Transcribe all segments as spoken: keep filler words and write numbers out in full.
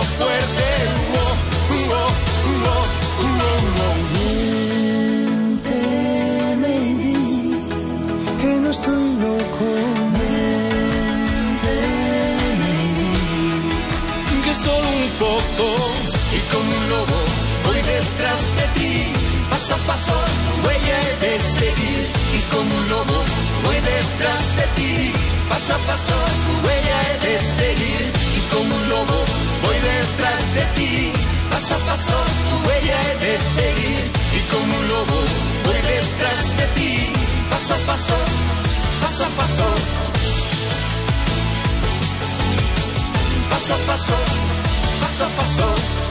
fuerte. Oh, oh, oh, oh, oh. Miénteme y di que no estoy loco. Miénteme y di que solo un poco y como un lobo voy detrás de ti. Paso a paso tu huella he de seguir y como un lobo voy detrás de ti. Paso a paso tu huella he de seguir y como un lobo voy detrás de ti. Paso a paso tu huella he de seguir y como un lobo voy detrás de ti. Paso a paso, paso a paso, paso a paso, paso a paso,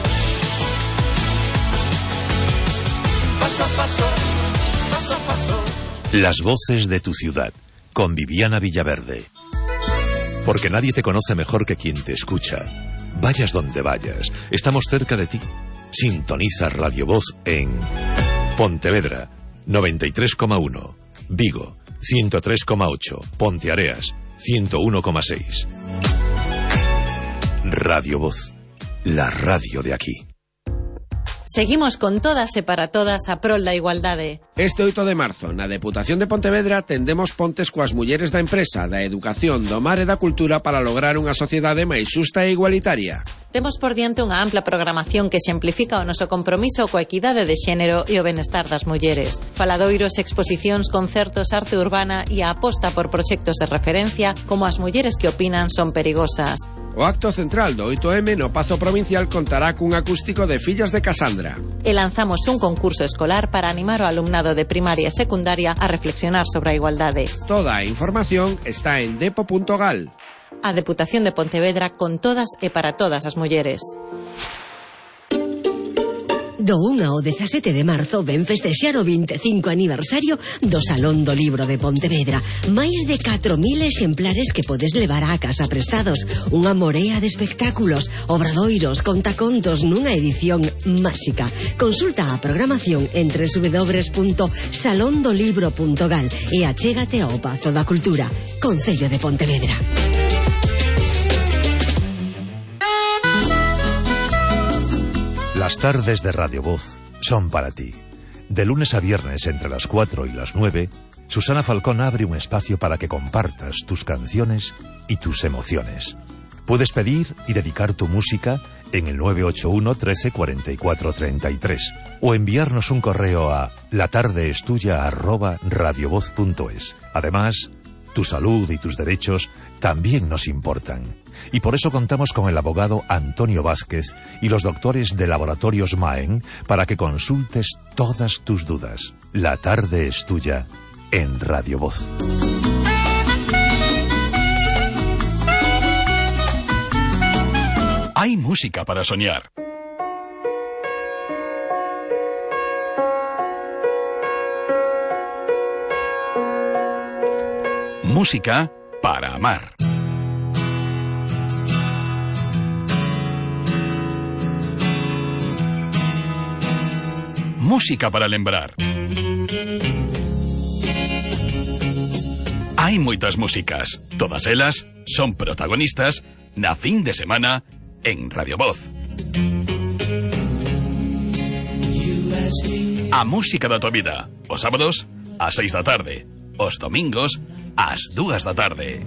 paso a paso, paso a paso. Las voces de tu ciudad, con Viviana Villaverde. Porque nadie te conoce mejor que quien te escucha. Vayas donde vayas, estamos cerca de ti. Sintoniza Radio Voz en Pontevedra, noventa y tres coma uno, Vigo, ciento tres coma ocho, Ponteareas, ciento uno coma seis. Radio Voz, la radio de aquí. Seguimos con todas e para todas a prol da igualdade. Este oito de marzo, na Deputación de Pontevedra, tendemos pontes coas mulleres da empresa, da educación, do mar e da cultura para lograr unha sociedade máis xusta e igualitaria. Temos por diante unha ampla programación que exemplifica o noso compromiso coa equidade de xénero e o benestar das mulleres. Faladoiros, exposicións, concertos, arte urbana e a aposta por proxectos de referencia como as mulleres que opinan son perigosas. O acto central do oito eme no Pazo Provincial contará cun acústico de Fillas de Casandra. E lanzamos un concurso escolar para animar o alumnado de primaria e secundaria a reflexionar sobre a igualdade. Toda a información está en depo punto gal. A Deputación de Pontevedra con todas e para todas as mulleres. Do un ao dezasete de marzo ven festexar o vinte e cinco aniversario do Salón do Libro de Pontevedra. Máis de catro mil exemplares que podes levar á casa prestados. Unha morea de espectáculos, obradoiros, contacontos nunha edición máxica. Consulta a programación en doble u doble u doble u punto salón do libro punto gal e achégate ao Pazo da Cultura, Concello de Pontevedra. Las tardes de Radio Voz son para ti. De lunes a viernes entre las cuatro y las nueve, Susana Falcón abre un espacio para que compartas tus canciones y tus emociones. Puedes pedir y dedicar tu música en el nueve ocho uno, trece, cuarenta y cuatro, treinta y tres o enviarnos un correo a latardeestuya arroba radiovoz punto es. Además, tu salud y tus derechos también nos importan. Y por eso contamos con el abogado Antonio Vázquez y los doctores de Laboratorios Maen para que consultes todas tus dudas. La tarde es tuya en Radio Voz. Hay música para soñar. Música para amar. Música para lembrar. Hai moitas músicas, todas elas son protagonistas na fin de semana en Radio Voz. A música da tua vida, os sábados ás seis da tarde, os domingos ás dúas da tarde.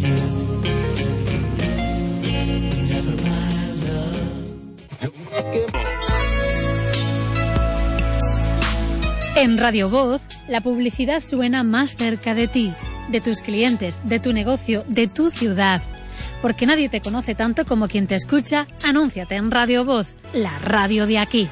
En Radio Voz, la publicidad suena más cerca de ti, de tus clientes, de tu negocio, de tu ciudad. Porque nadie te conoce tanto como quien te escucha, anúnciate en Radio Voz, la radio de aquí.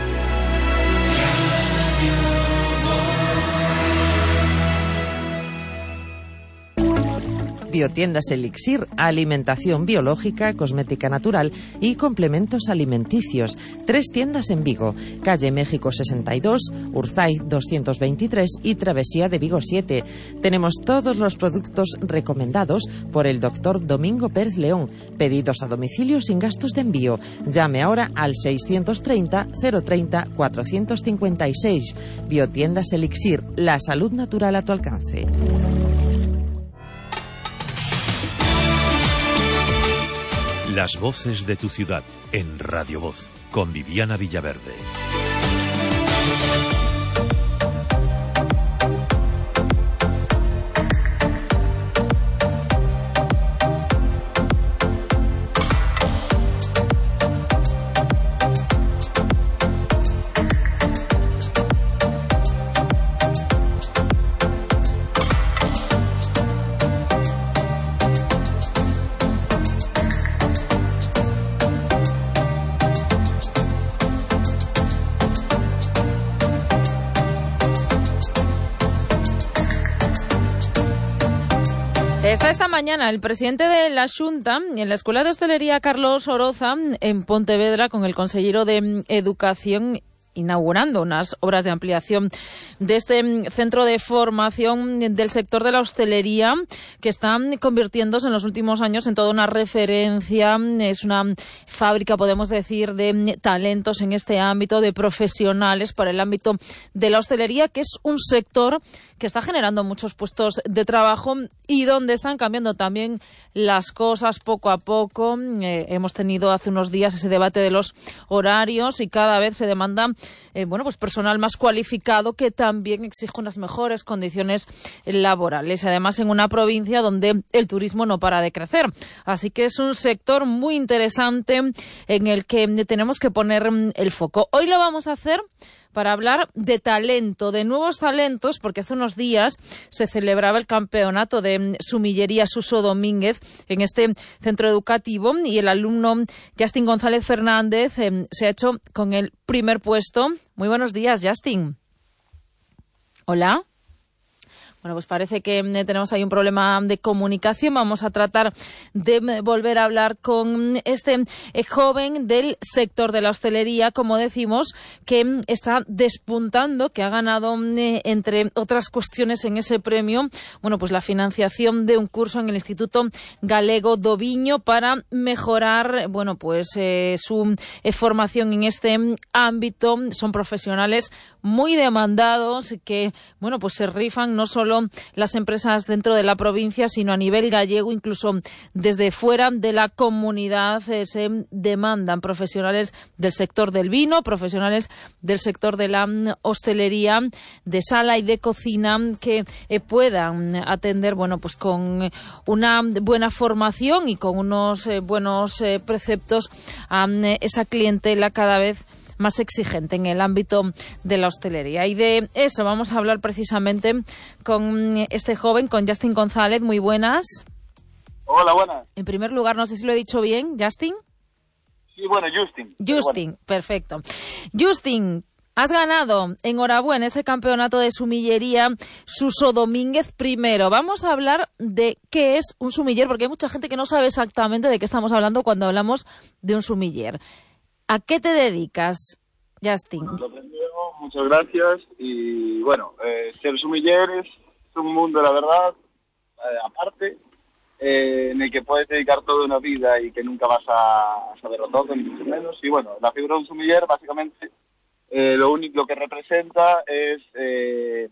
Biotiendas Elixir, alimentación biológica, cosmética natural y complementos alimenticios. Tres tiendas en Vigo, calle México sesenta y dos, Urzaiz doscientos veintitrés y Travesía de Vigo siete. Tenemos todos los productos recomendados por el doctor Domingo Pérez León. Pedidos a domicilio sin gastos de envío. Llame ahora al seiscientos treinta, cero treinta, cuatrocientos cincuenta y seis. Biotiendas Elixir, la salud natural a tu alcance. Las voces de tu ciudad en Radio Voz con Viviana Villaverde. Está esta mañana el presidente de la Xunta en la Escuela de Hostelería Carlos Oroza en Pontevedra con el consejero de Educación, inaugurando unas obras de ampliación de este centro de formación del sector de la hostelería, que está convirtiéndose en los últimos años en toda una referencia. Es una fábrica, podemos decir, de talentos en este ámbito, de profesionales para el ámbito de la hostelería, que es un sector que está generando muchos puestos de trabajo y donde están cambiando también las cosas poco a poco. Eh, hemos tenido hace unos días ese debate de los horarios y cada vez se demanda eh, bueno, pues personal más cualificado que también exige unas mejores condiciones laborales. Además, en una provincia donde el turismo no para de crecer. Así que es un sector muy interesante en el que tenemos que poner el foco. Hoy lo vamos a hacer para hablar de talento, de nuevos talentos, porque hace unos días se celebraba el campeonato de sumillería Suso Domínguez en este centro educativo y el alumno Justin González Fernández eh, se ha hecho con el primer puesto. Muy buenos días, Justin. Hola. Bueno, pues parece que tenemos ahí un problema de comunicación. Vamos a tratar de volver a hablar con este joven del sector de la hostelería, como decimos, que está despuntando, que ha ganado, entre otras cuestiones, en ese premio, bueno, pues la financiación de un curso en el Instituto Galego do Viño para mejorar, bueno, pues eh, su eh, formación en este ámbito. Son profesionales muy demandados que, bueno, pues se rifan no solo las empresas dentro de la provincia, sino a nivel gallego, incluso desde fuera de la comunidad eh, se demandan profesionales del sector del vino, profesionales del sector de la mm, hostelería, de sala y de cocina, que eh, puedan atender, bueno, pues con una buena formación y con unos eh, buenos eh, preceptos a mm, esa clientela cada vez más exigente en el ámbito de la hostelería. Y de eso vamos a hablar precisamente con este joven, con Justin González. Muy buenas. Hola, buenas. En primer lugar, no sé si lo he dicho bien, Justin. Sí, bueno, Justin. Justin, bueno. Perfecto. Justin, has ganado, enhorabuena, ese campeonato de sumillería Suso Domínguez primero. Vamos a hablar de qué es un sumiller, porque hay mucha gente que no sabe exactamente de qué estamos hablando cuando hablamos de un sumiller. ¿A qué te dedicas, Justin? Bueno, lo primero, muchas gracias. Y bueno, eh, ser sumiller es un mundo, la verdad, eh, aparte, eh, en el que puedes dedicar toda una vida y que nunca vas a saberlo todo, ni mucho menos. Y bueno, la figura de un sumiller, básicamente, eh, lo único que representa es eh,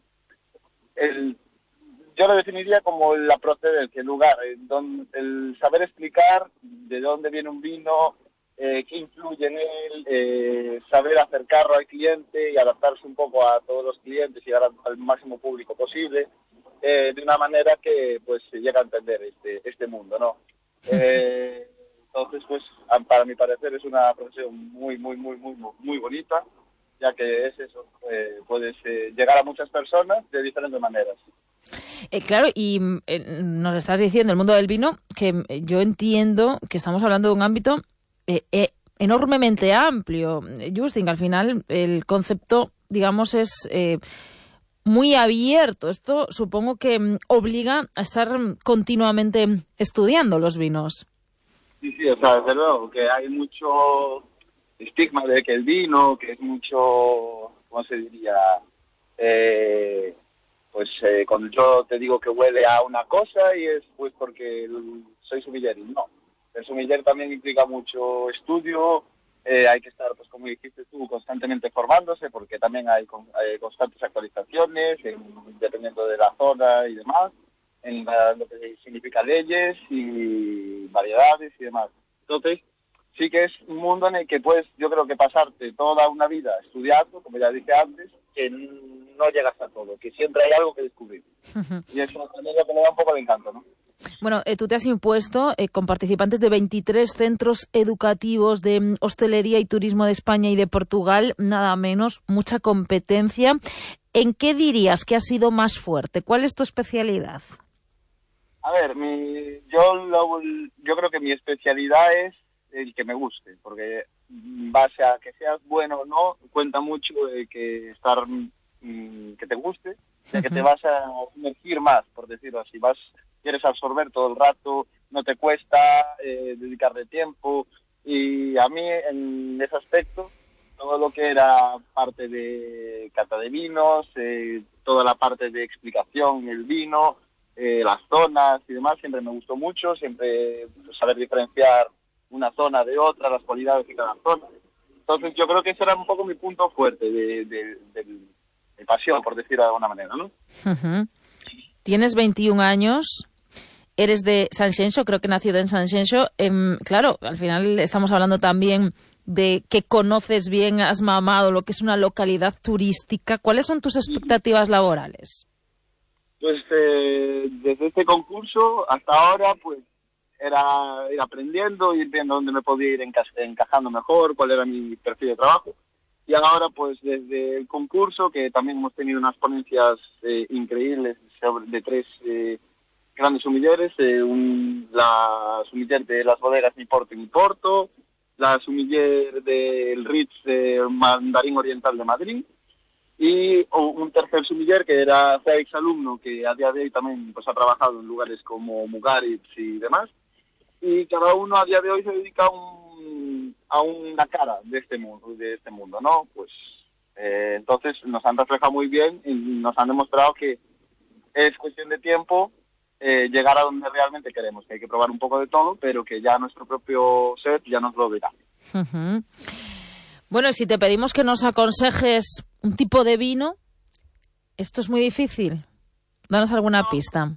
el... Yo lo definiría como la procedencia, el lugar, el, don, el saber explicar de dónde viene un vino, Eh, qué influye en él, eh, saber acercarlo al cliente y adaptarse un poco a todos los clientes y llegar al máximo público posible, eh, de una manera que pues se llega a entender este este mundo, ¿no? Eh, entonces, pues, para mi parecer es una profesión muy, muy, muy, muy, muy bonita, ya que es eso, eh, puedes eh, llegar a muchas personas de diferentes maneras. Eh, claro, y eh, nos estás diciendo el mundo del vino, que yo entiendo que estamos hablando de un ámbito Eh, eh, enormemente amplio, Justin. Al final el concepto, digamos, es eh, muy abierto. Esto supongo que mm, obliga a estar continuamente estudiando los vinos. Sí, sí, o sea, desde luego que hay mucho estigma de que el vino, que es mucho, ¿cómo se diría? Eh, pues eh, cuando yo te digo que huele a una cosa y es pues porque soy sumiller, no. El sumiller también implica mucho estudio, eh, hay que estar, pues como dijiste tú, constantemente formándose, porque también hay, con, hay constantes actualizaciones, en, dependiendo de la zona y demás, en la, lo que significa leyes y variedades y demás. Entonces, sí que es un mundo en el que puedes, yo creo que pasarte toda una vida estudiando, como ya dije antes, que no llegas a todo, que siempre hay algo que descubrir. Uh-huh. Y eso también es lo que le da un poco de encanto, ¿no? Bueno, eh, tú te has impuesto eh, con participantes de veintitrés centros educativos de mm, hostelería y turismo de España y de Portugal, nada menos, mucha competencia. ¿En qué dirías que ha sido más fuerte? ¿Cuál es tu especialidad? A ver, mi, yo, lo, yo creo que mi especialidad es el que me guste, porque en base a que seas bueno o no, cuenta mucho eh, que estar mm, que te guste, o sea, que te vas a sumergir más, por decirlo así, vas quieres absorber todo el rato, no te cuesta eh, dedicarle tiempo, y a mí en ese aspecto todo lo que era parte de cata de vinos, eh, toda la parte de explicación el vino, eh, las zonas y demás, siempre me gustó mucho, siempre pues, saber diferenciar una zona de otra, las cualidades de cada zona. Entonces yo creo que ese era un poco mi punto fuerte de, de, de, de pasión, por decirlo de alguna manera, ¿no? Uh-huh. Tienes veintiún años, eres de Sanxenxo, creo que nacido en Sanxenxo. Eh, claro, al final estamos hablando también de que conoces bien, has mamado lo que es una localidad turística. ¿Cuáles son tus expectativas laborales? Pues eh, desde este concurso hasta ahora, pues era ir aprendiendo, ir viendo dónde me podía ir enca- encajando mejor, cuál era mi perfil de trabajo. Y ahora, pues desde el concurso, que también hemos tenido unas ponencias eh, increíbles sobre, de tres eh, grandes sumilleres, eh, un, la sumiller de las bodegas Mi Porto y Mi Porto, la sumiller del Ritz de Mandarín Oriental de Madrid, y un tercer sumiller que era ex alumno, que a día de hoy también pues ha trabajado en lugares como Mugaritz y demás, y cada uno a día de hoy se dedica a, un, a una cara de este mundo, de este mundo, ¿no? Pues eh, entonces nos han reflejado muy bien y nos han demostrado que es cuestión de tiempo eh, llegar a donde realmente queremos, que hay que probar un poco de todo, pero que ya nuestro propio set ya nos lo dirá. Uh-huh. Bueno, si te pedimos que nos aconsejes un tipo de vino, esto es muy difícil. Danos alguna no. pista.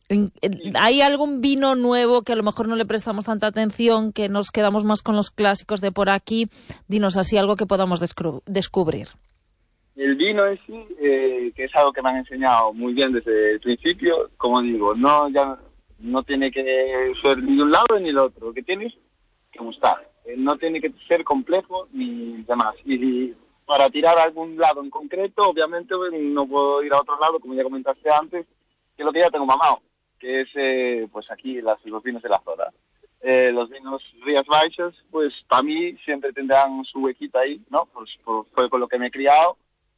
¿Hay algún vino nuevo que a lo mejor no le prestamos tanta atención, que nos quedamos más con los clásicos de por aquí? Dinos así algo que podamos descru- descubrir. El vino en sí, eh, que es algo que me han enseñado muy bien desde el principio, como digo, no ya no tiene que ser ni de un lado ni del otro, lo que tienes que gustar. Eh, no tiene que ser complejo ni demás. Y para tirar a algún lado en concreto, obviamente no puedo ir a otro lado, como ya comentaste antes, que es lo que ya tengo mamado, que es eh, pues aquí las, los vinos de la zona. Eh, los vinos Rías Baixas, pues para mí siempre tendrán su huequita ahí, ¿no? Pues, por, fue con lo que me he criado,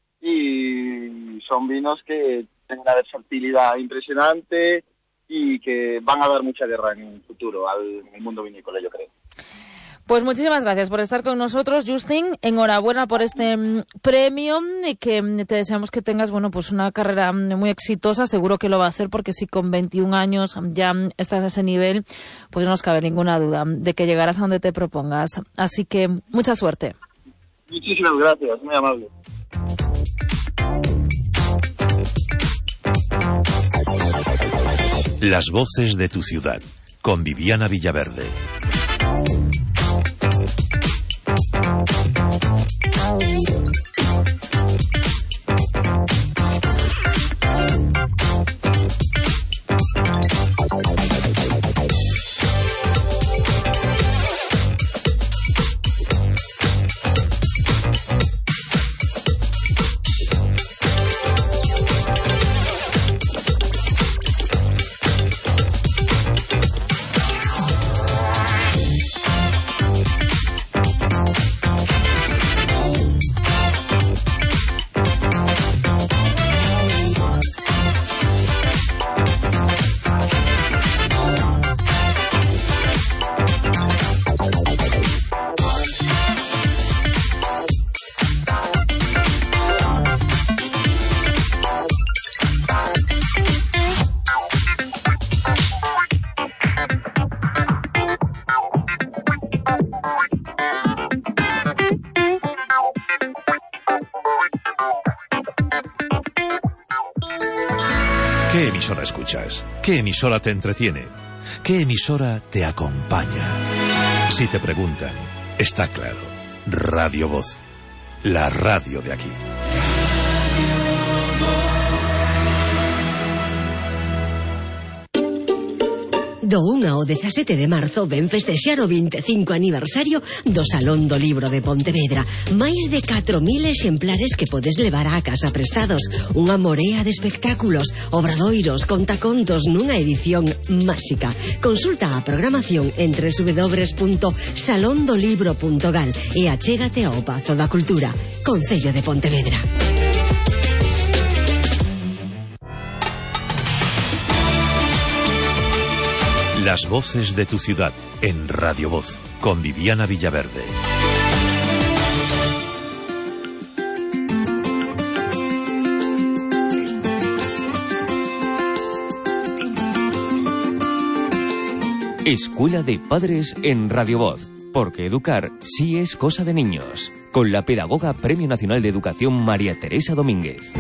y son vinos que tienen una versatilidad impresionante y que van a dar mucha guerra en el futuro al, al mundo vinícola, yo creo. Pues muchísimas gracias por estar con nosotros, Justin. Enhorabuena por este mm, premio y que mm, te deseamos que tengas, bueno, pues una carrera mm, muy exitosa. Seguro que lo va a ser, porque si con veintiún años ya mm, estás a ese nivel, pues no nos cabe ninguna duda de que llegarás a donde te propongas. Así que mucha suerte. Muchísimas gracias, muy amable. Las voces de tu ciudad, con Viviana Villaverde. ¿Qué emisora escuchas? ¿Qué emisora te entretiene? ¿Qué emisora te acompaña? Si te preguntan, está claro. Radio Voz, la radio de aquí. Do unha ao dezasete de marzo ven festexar o vinte e cinco aniversario do Salón do Libro de Pontevedra. Máis de catro mil exemplares que podes levar á casa prestados. Unha morea de espectáculos, obradoiros, contacontos nunha edición máxica. Consulta a programación en doble u doble u doble u punto salón do libro punto gal e achégate ao Pazo da Cultura, Concello de Pontevedra. Las voces de tu ciudad en Radio Voz con Viviana Villaverde. Escuela de Padres en Radio Voz, porque educar sí es cosa de niños, con la pedagoga Premio Nacional de Educación María Teresa Domínguez.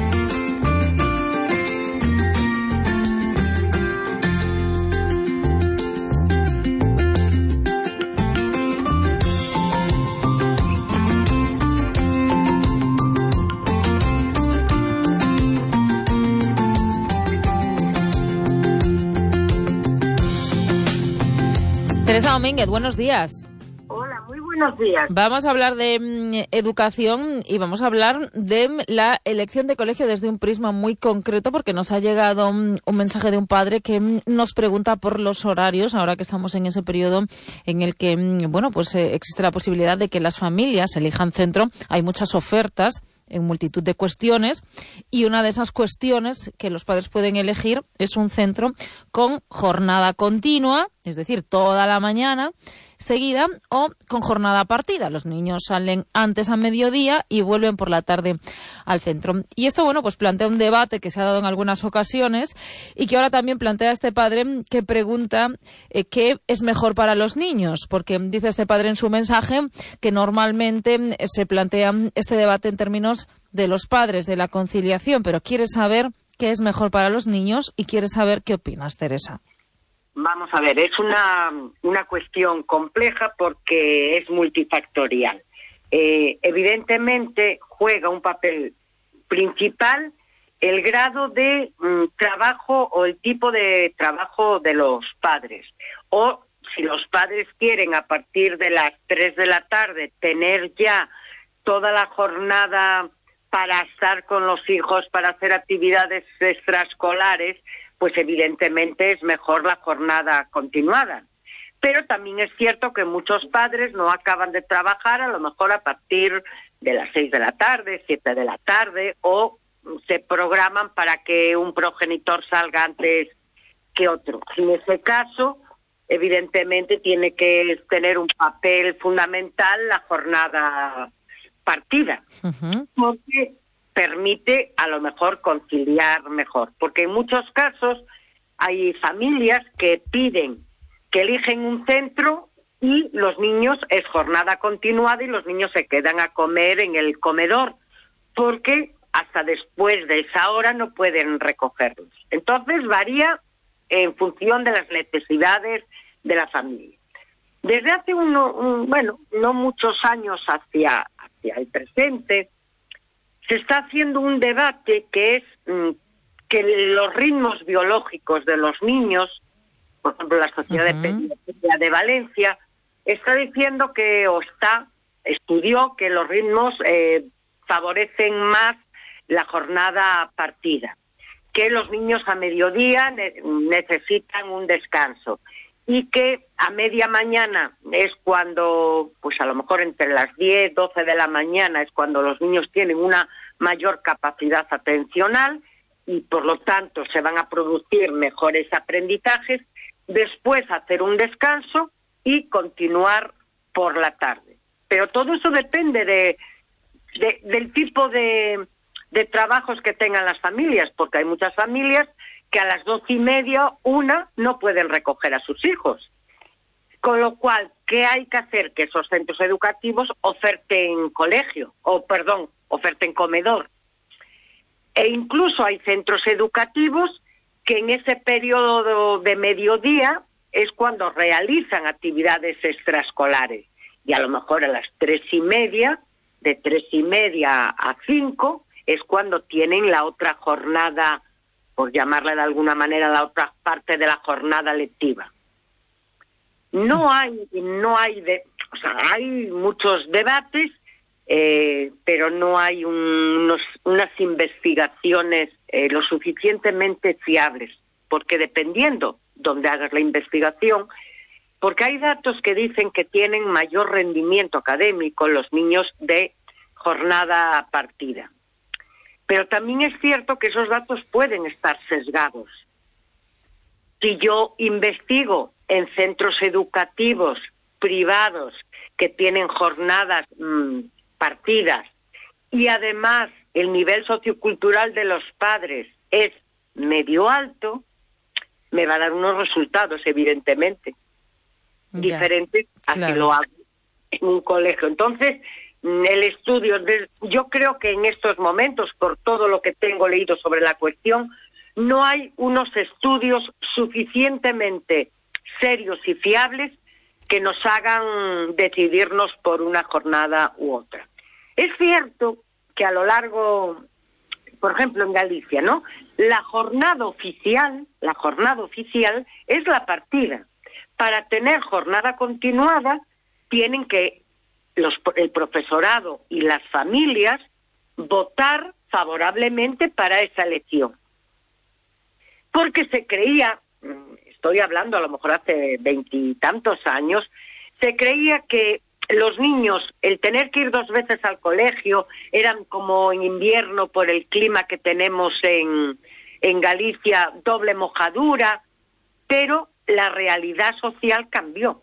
Teresa Domínguez, buenos días. Hola, muy buenos días. Vamos a hablar de mm, educación y vamos a hablar de mm, la elección de colegio desde un prisma muy concreto, porque nos ha llegado mm, un mensaje de un padre que mm, nos pregunta por los horarios, ahora que estamos en ese periodo en el que, mm, bueno, pues eh, existe la posibilidad de que las familias elijan centro. Hay muchas ofertas en multitud de cuestiones, y una de esas cuestiones que los padres pueden elegir es un centro con jornada continua, es decir, toda la mañana seguida, o con jornada partida. Los niños salen antes a mediodía y vuelven por la tarde al centro. Y esto, bueno, pues plantea un debate que se ha dado en algunas ocasiones y que ahora también plantea este padre que pregunta eh, qué es mejor para los niños, porque dice este padre en su mensaje que normalmente eh, se plantea este debate en términos de los padres, de la conciliación, pero quiere saber qué es mejor para los niños y quiere saber qué opinas, Teresa. Vamos a ver, es una, una cuestión compleja porque es multifactorial. Eh, evidentemente juega un papel principal el grado de mm, trabajo o el tipo de trabajo de los padres. O si los padres quieren a partir de las tres de la tarde tener ya toda la jornada para estar con los hijos, para hacer actividades extraescolares, pues evidentemente es mejor la jornada continuada. Pero también es cierto que muchos padres no acaban de trabajar a lo mejor a partir de las seis de la tarde, siete de la tarde, o se programan para que un progenitor salga antes que otro. En ese caso, evidentemente tiene que tener un papel fundamental la jornada partida, uh-huh. porque permite a lo mejor conciliar mejor, porque en muchos casos hay familias que piden, que eligen un centro y los niños es jornada continuada y los niños se quedan a comer en el comedor, porque hasta después de esa hora no pueden recogerlos. Entonces varía en función de las necesidades de la familia. Desde hace uno, un, bueno, no muchos años hacia, hacia el presente, se está haciendo un debate que es mmm, que los ritmos biológicos de los niños, por ejemplo, la Sociedad uh-huh. de Pediatría de Valencia, está diciendo que, o está, estudió que los ritmos eh, favorecen más la jornada partida, que los niños a mediodía ne- necesitan un descanso y que a media mañana es cuando, pues a lo mejor entre las diez, doce de la mañana es cuando los niños tienen una mayor capacidad atencional y por lo tanto se van a producir mejores aprendizajes, después hacer un descanso y continuar por la tarde. Pero todo eso depende de, de del tipo de, de trabajos que tengan las familias, porque hay muchas familias que a las doce y media, una, no pueden recoger a sus hijos. Con lo cual, ¿qué hay que hacer? Que esos centros educativos oferten colegio, o perdón, oferten comedor. E incluso hay centros educativos que en ese periodo de mediodía es cuando realizan actividades extraescolares. Y a lo mejor a las tres y media, de tres y media a cinco, es cuando tienen la otra jornada, por llamarla de alguna manera, la otra parte de la jornada lectiva. No hay, no hay, de, o sea, hay muchos debates, eh, pero no hay un, unos, unas investigaciones eh, lo suficientemente fiables, porque dependiendo donde hagas la investigación, porque hay datos que dicen que tienen mayor rendimiento académico los niños de jornada partida. Pero también es cierto que esos datos pueden estar sesgados. Si yo investigo en centros educativos privados que tienen jornadas mmm, partidas y además el nivel sociocultural de los padres es medio alto, me va a dar unos resultados, evidentemente, ya, diferentes a claro. que lo hago en un colegio. Entonces, el estudio, yo creo que en estos momentos, por todo lo que tengo leído sobre la cuestión, no hay unos estudios suficientemente serios y fiables que nos hagan decidirnos por una jornada u otra. Es cierto que a lo largo, por ejemplo en Galicia, ¿no?, la jornada oficial, la jornada oficial es la partida. Para tener jornada continuada tienen que los, el profesorado y las familias votar favorablemente para esa elección. Porque se creía, estoy hablando a lo mejor hace veintitantos años, se creía que los niños, el tener que ir dos veces al colegio, eran como en invierno por el clima que tenemos en, en Galicia, doble mojadura, pero la realidad social cambió.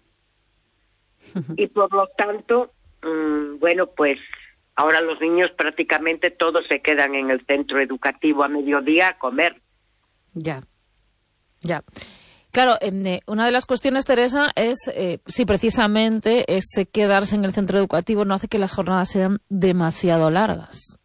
Y por lo tanto, mmm, bueno, pues ahora los niños prácticamente todos se quedan en el centro educativo a mediodía a comer. Ya, ya. Claro, eh, una de las cuestiones, Teresa, es eh, si precisamente ese quedarse en el centro educativo no hace que las jornadas sean demasiado largas.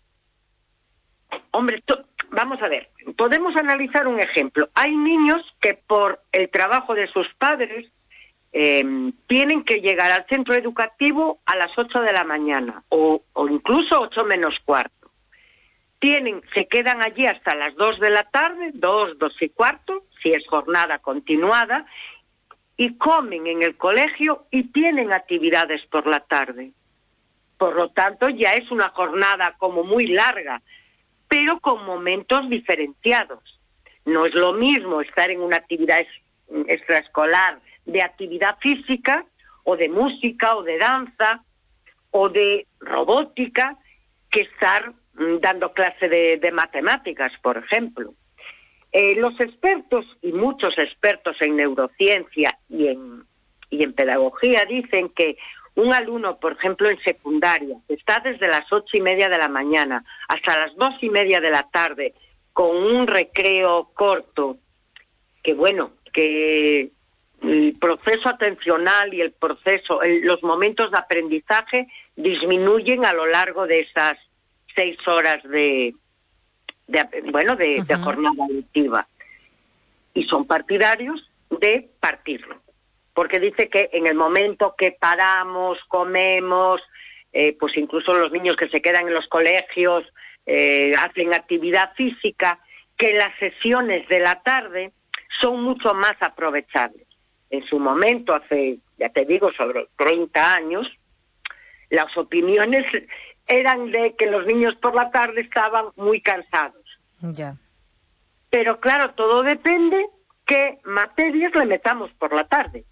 Hombre, vamos a ver, podemos analizar un ejemplo. Hay niños que por el trabajo de sus padres eh, tienen que llegar al centro educativo a las ocho de la mañana o, o incluso ocho menos cuarto. Tienen, se quedan allí hasta las dos de la tarde, dos, dos y cuarto, si es jornada continuada, y comen en el colegio y tienen actividades por la tarde. Por lo tanto, ya es una jornada como muy larga, pero con momentos diferenciados. No es lo mismo estar en una actividad extraescolar de actividad física, o de música, o de danza, o de robótica, que estar dando clase de, de matemáticas, por ejemplo. Eh, los expertos, y muchos expertos en neurociencia y en, y en pedagogía, dicen que un alumno, por ejemplo, en secundaria, está desde las ocho y media de la mañana hasta las dos y media de la tarde, con un recreo corto, que bueno, que el proceso atencional y el proceso, el, los momentos de aprendizaje disminuyen a lo largo de esas seis horas de, de bueno de, uh-huh. de jornada lectiva, y son partidarios de partirlo, porque dice que en el momento que paramos, comemos, eh, pues incluso los niños que se quedan en los colegios eh, hacen actividad física, que las sesiones de la tarde son mucho más aprovechables. En su momento, hace, ya te digo, sobre treinta años, las opiniones eran de que los niños por la tarde estaban muy cansados. Ya. Pero claro, todo depende qué materias le metamos por la tarde.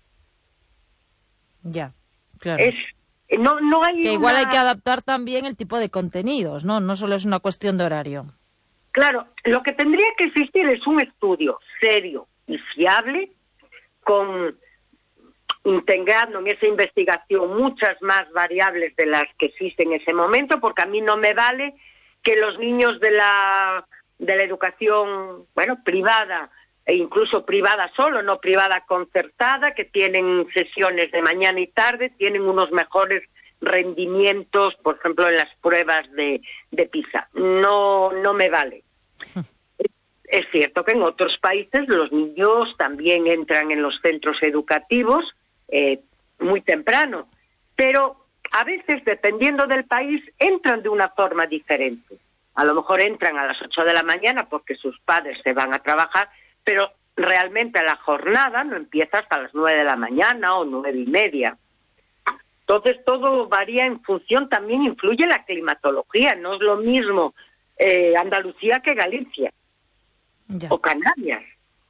Ya, claro. Es, no, no hay que igual una... hay que adaptar también el tipo de contenidos, ¿no? No solo es una cuestión de horario. Claro, lo que tendría que existir es un estudio serio y fiable, con integrando en esa investigación muchas más variables de las que existen en ese momento, porque a mí no me vale que los niños de la de la educación, bueno, privada, e incluso privada solo, no privada concertada, que tienen sesiones de mañana y tarde, tienen unos mejores rendimientos, por ejemplo, en las pruebas de, de PISA. No, no me vale. es cierto que en otros países los niños también entran en los centros educativos eh, muy temprano, pero a veces, dependiendo del país, entran de una forma diferente. A lo mejor entran a las ocho de la mañana porque sus padres se van a trabajar, pero realmente la jornada no empieza hasta las nueve de la mañana o nueve y media. Entonces todo varía en función, también influye la climatología, no es lo mismo eh, Andalucía que Galicia ya. o Canarias.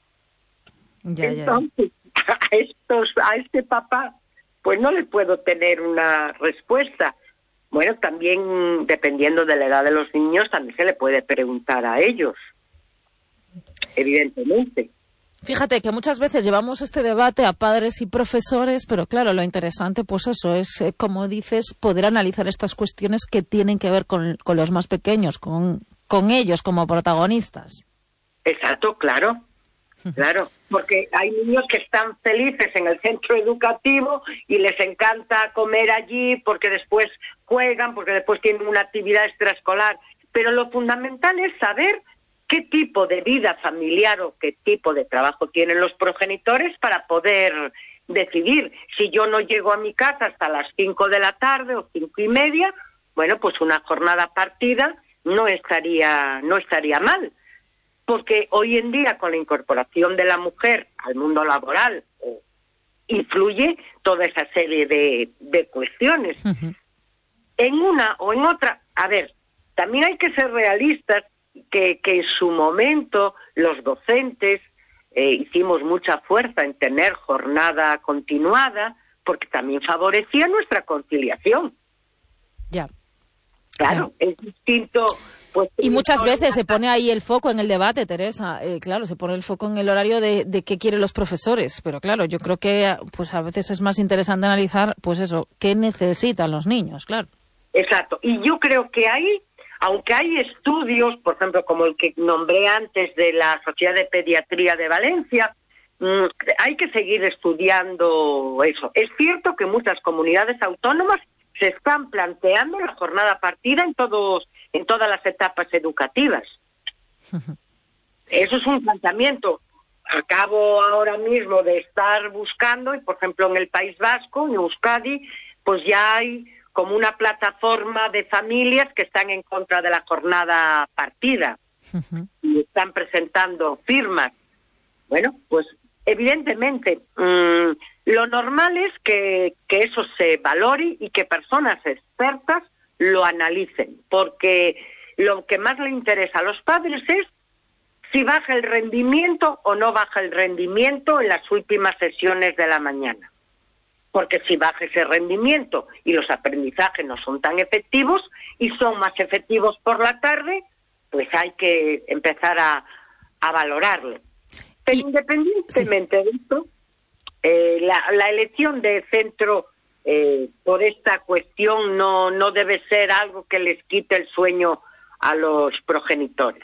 Ya, Entonces, ya. a estos, a este papá, pues no le puedo tener una respuesta. Bueno, también dependiendo de la edad de los niños, también se le puede preguntar a ellos, evidentemente. Fíjate que muchas veces llevamos este debate a padres y profesores, pero claro, lo interesante, pues eso, es, eh, como dices, poder analizar estas cuestiones que tienen que ver con, con los más pequeños, con, con ellos como protagonistas. Exacto, claro. Claro, porque hay niños que están felices en el centro educativo y les encanta comer allí porque después juegan, porque después tienen una actividad extraescolar. Pero lo fundamental es saber qué tipo de vida familiar o qué tipo de trabajo tienen los progenitores para poder decidir. Si yo no llego a mi casa hasta las cinco de la tarde o cinco y media, bueno, pues una jornada partida no estaría, no estaría mal. Porque hoy en día, con la incorporación de la mujer al mundo laboral, eh, influye toda esa serie de, de cuestiones. Uh-huh. En una o en otra, a ver, también hay que ser realistas, que, que en su momento los docentes eh, hicimos mucha fuerza en tener jornada continuada, porque también favorecía nuestra conciliación. Ya. Claro, ya. Es distinto... Pues, y muchas veces se pone ahí el foco en el debate, Teresa. Eh, claro, se pone el foco en el horario de, de qué quieren los profesores. Pero claro, yo creo que pues a veces es más interesante analizar, pues eso, qué necesitan los niños, claro. Exacto. Y yo creo que ahí, aunque hay estudios, por ejemplo, como el que nombré antes de la Sociedad de Pediatría de Valencia, mmm, hay que seguir estudiando eso. Es cierto que muchas comunidades autónomas se están planteando la jornada partida en todos en todas las etapas educativas. Eso es un planteamiento. Acabo ahora mismo de estar buscando, y por ejemplo en el País Vasco, en Euskadi, pues ya hay como una plataforma de familias que están en contra de la jornada partida y están presentando firmas. Bueno, pues evidentemente mmm, lo normal es que, que eso se valore y que personas expertas lo analicen, porque lo que más le interesa a los padres es si baja el rendimiento o no baja el rendimiento en las últimas sesiones de la mañana. Porque si baja ese rendimiento y los aprendizajes no son tan efectivos y son más efectivos por la tarde, pues hay que empezar a, a valorarlo. Pero y, independientemente sí. de esto, eh, la, la elección de centro eh, por esta cuestión no, no debe ser algo que les quite el sueño a los progenitores.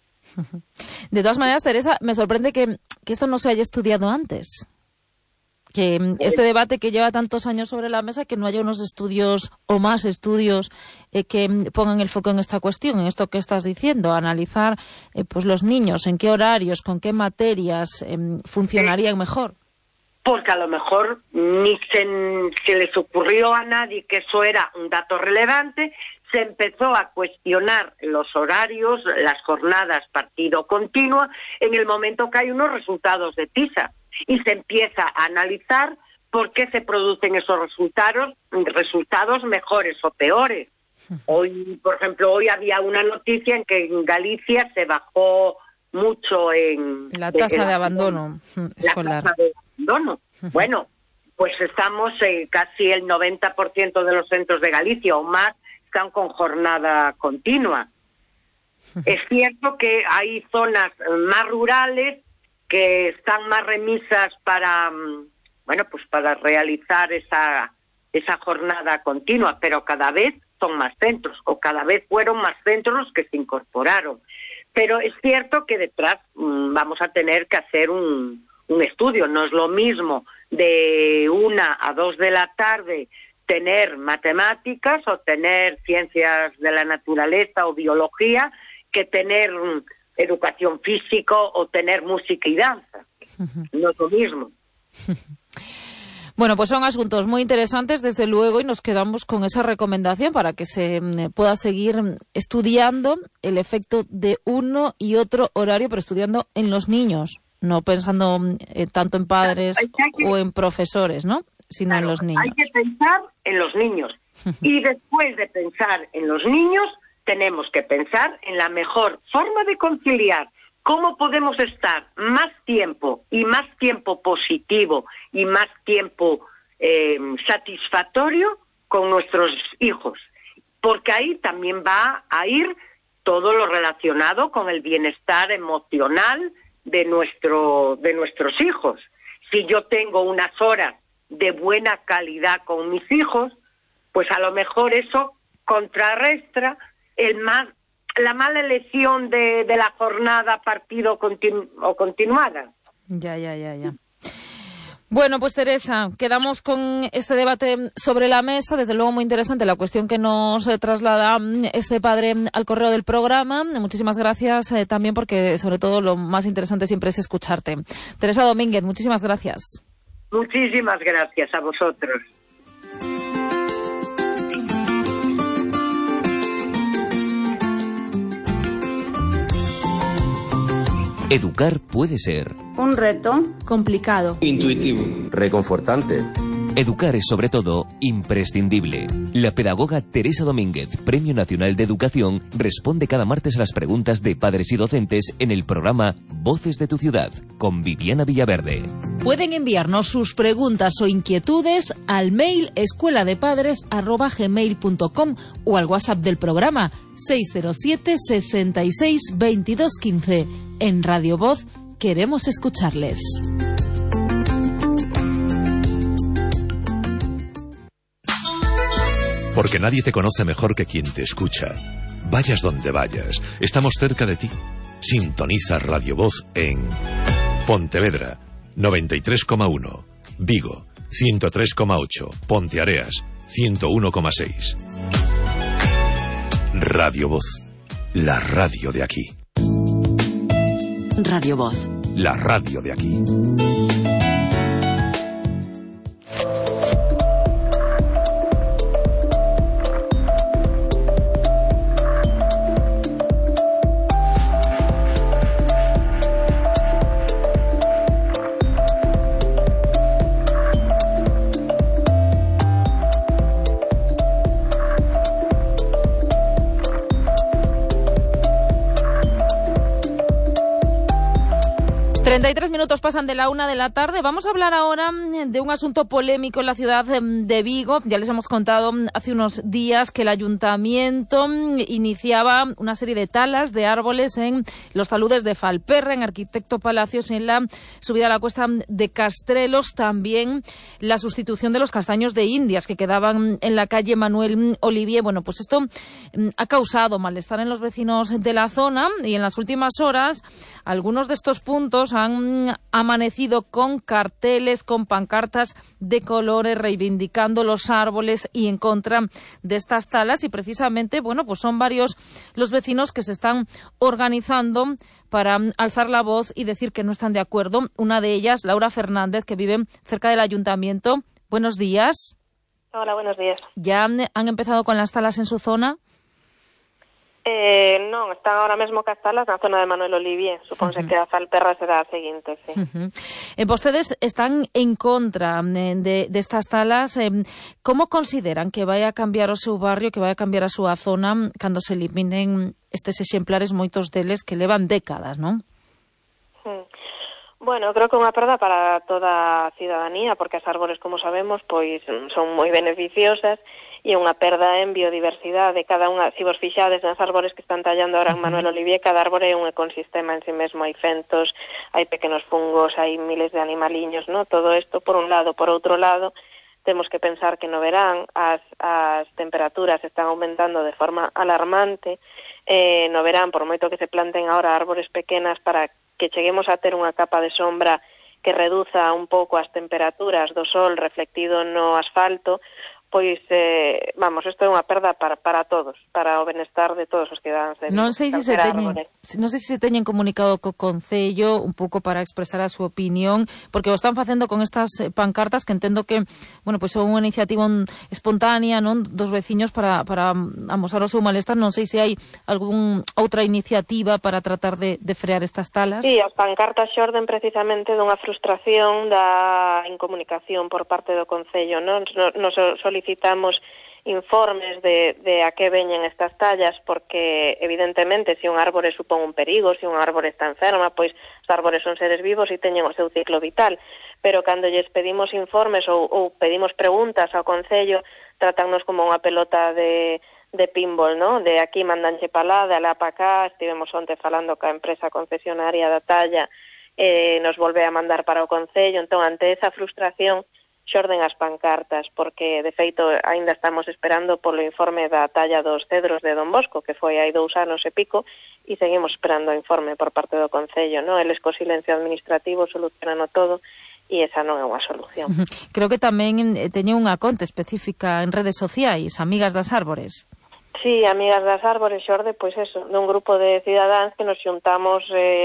De todas maneras, Teresa, me sorprende que, que esto no se haya estudiado antes. Que este debate que lleva tantos años sobre la mesa, que no haya unos estudios o más estudios eh, que pongan el foco en esta cuestión, en esto que estás diciendo, analizar eh, pues los niños, en qué horarios, con qué materias eh, funcionarían mejor. Porque a lo mejor ni se, se les ocurrió a nadie que eso era un dato relevante, se empezó a cuestionar los horarios, las jornadas partido continua, en el momento que hay unos resultados de PISA. Y se empieza a analizar por qué se producen esos resultados, resultados mejores o peores. Hoy, por ejemplo, hoy había una noticia en que en Galicia se bajó mucho en... La tasa de, de abandono escolar. La tasa de abandono. Bueno, pues estamos en casi el noventa por ciento de los centros de Galicia o más están con jornada continua. Es cierto que hay zonas más rurales que están más remisas para, bueno, pues para realizar esa esa jornada continua, pero cada vez son más centros, o cada vez fueron más centros los que se incorporaron. Pero es cierto que detrás mmm, vamos a tener que hacer un, un estudio. No es lo mismo de una a dos de la tarde tener matemáticas o tener ciencias de la naturaleza o biología que tener educación física o tener música y danza. No es lo mismo. Bueno, pues son asuntos muy interesantes, desde luego, y nos quedamos con esa recomendación para que se pueda seguir estudiando el efecto de uno y otro horario, pero estudiando en los niños, no pensando eh, tanto en padres que, o en profesores, ¿no? Sino claro, en los niños. Hay que pensar en los niños. Y después de pensar en los niños, tenemos que pensar en la mejor forma de conciliar. ¿Cómo podemos estar más tiempo y más tiempo positivo y más tiempo eh, satisfactorio con nuestros hijos? Porque ahí también va a ir todo lo relacionado con el bienestar emocional de nuestro de nuestros hijos. Si yo tengo unas horas de buena calidad con mis hijos, pues a lo mejor eso contrarresta el más la mala elección de, de la jornada partido continu, o continuada. Ya, ya, ya, ya. Bueno, pues Teresa, quedamos con este debate sobre la mesa, desde luego muy interesante la cuestión que nos eh, traslada este padre al correo del programa. Muchísimas gracias eh, también porque sobre todo lo más interesante siempre es escucharte. Teresa Domínguez, muchísimas gracias. Muchísimas gracias a vosotros. Educar puede ser un reto complicado, intuitivo, reconfortante. Educar es sobre todo imprescindible. La pedagoga Teresa Domínguez, Premio Nacional de Educación, responde cada martes a las preguntas de padres y docentes en el programa Voces de tu Ciudad, con Viviana Villaverde. Pueden enviarnos sus preguntas o inquietudes al mail escueladepadres arroba gmail punto com o al WhatsApp del programa seis cero siete, sesenta y seis, veintidós quince. En Radio Voz queremos escucharles. Porque nadie te conoce mejor que quien te escucha. Vayas donde vayas, estamos cerca de ti. Sintoniza Radio Voz en Pontevedra, noventa y tres coma uno, Vigo, ciento tres coma ocho, Ponteareas, ciento uno coma seis. Radio Voz, la radio de aquí. Radio Voz, la radio de aquí. treinta y tres minutos pasan de la una de la tarde. Vamos a hablar ahora de un asunto polémico en la ciudad de Vigo. Ya les hemos contado hace unos días que el ayuntamiento iniciaba una serie de talas de árboles en los taludes de Falperra, en Arquitecto Palacios, en la subida a la cuesta de Castrelos. También la sustitución de los castaños de Indias que quedaban en la calle Manuel Olivier. Bueno, pues esto ha causado malestar en los vecinos de la zona y en las últimas horas algunos de estos puntos han amanecido con carteles, con pancartas de colores reivindicando los árboles y en contra de estas talas, y precisamente, bueno, pues son varios los vecinos que se están organizando para alzar la voz y decir que no están de acuerdo. Una de ellas, Laura Fernández, que vive cerca del ayuntamiento. Buenos días. Hola, buenos días. ¿Ya han empezado con las talas en su zona? Eh, non, están ahora mesmo castalas na zona de Manuel Olivier. Suponse uh-huh. que a Falperra será a seguinte, sí. Uh-huh. Eh, vostedes están en contra eh, de, de estas talas. Eh, como consideran que vai a cambiar o seu barrio, que vai a cambiar a súa zona cando se eliminen estes exemplares, moitos deles que levan décadas, non? Uh-huh. Bueno, creo que é unha perda para toda a cidadanía, porque as árbores, como sabemos, pois son moi beneficiosas, e unha perda en biodiversidade. Cada unha, se vos fixades nas árbores que están tallando ahora en Manuel Olivier, cada árbore é un ecosistema en si mesmo, hai fentos, hai pequenos fungos, hai miles de animaliños, ¿no? Todo isto por un lado. Por outro lado, temos que pensar que no verán as, as temperaturas están aumentando de forma alarmante. Eh, no verán, por moito que se planten ahora árbores pequenas para que cheguemos a ter unha capa de sombra que reduza un pouco as temperaturas do sol reflectido no asfalto, pois, eh, vamos, isto é unha perda para, para todos, para o benestar de todos os cidadáns de Vigo. Non sei se se teñen, non sei se se teñen comunicado co Concello un pouco para expresar a súa opinión, porque o están facendo con estas pancartas que entendo que, bueno, pois son unha iniciativa espontánea, non, dos veciños para, para amosar o seu malestar. Non sei se hai algún outra iniciativa para tratar de, de frear estas talas. Sí, as pancartas xorden precisamente dunha frustración da incomunicación por parte do Concello, non? Nos solicitamos informes de, de a que veñen estas tallas, porque evidentemente se un árbore supón un perigo, se un árbore está enferma, pois os árbores son seres vivos e teñen o seu ciclo vital, pero cando lles pedimos informes ou, ou pedimos preguntas ao Concello, tratannos como unha pelota de, de pinball, ¿no? De aquí mandanche pa lá, de alá pa cá. Estivemos onte falando ca empresa concesionaria da talla, eh, nos volve a mandar para o Concello. Entón, ante esa frustración, xorden as pancartas, porque, de feito, aínda estamos esperando polo informe da talla dos cedros de Don Bosco, que foi hai dous anos e pico, e seguimos esperando o informe por parte do Concello, ¿no? Eles co silencio administrativo solucionan todo, e esa non é unha solución. Creo que tamén teñen unha conta específica en redes sociais, Amigas das Árbores. Sí, Amigas das Árbores, xorde, pois eso, dun grupo de cidadáns que nos xuntamos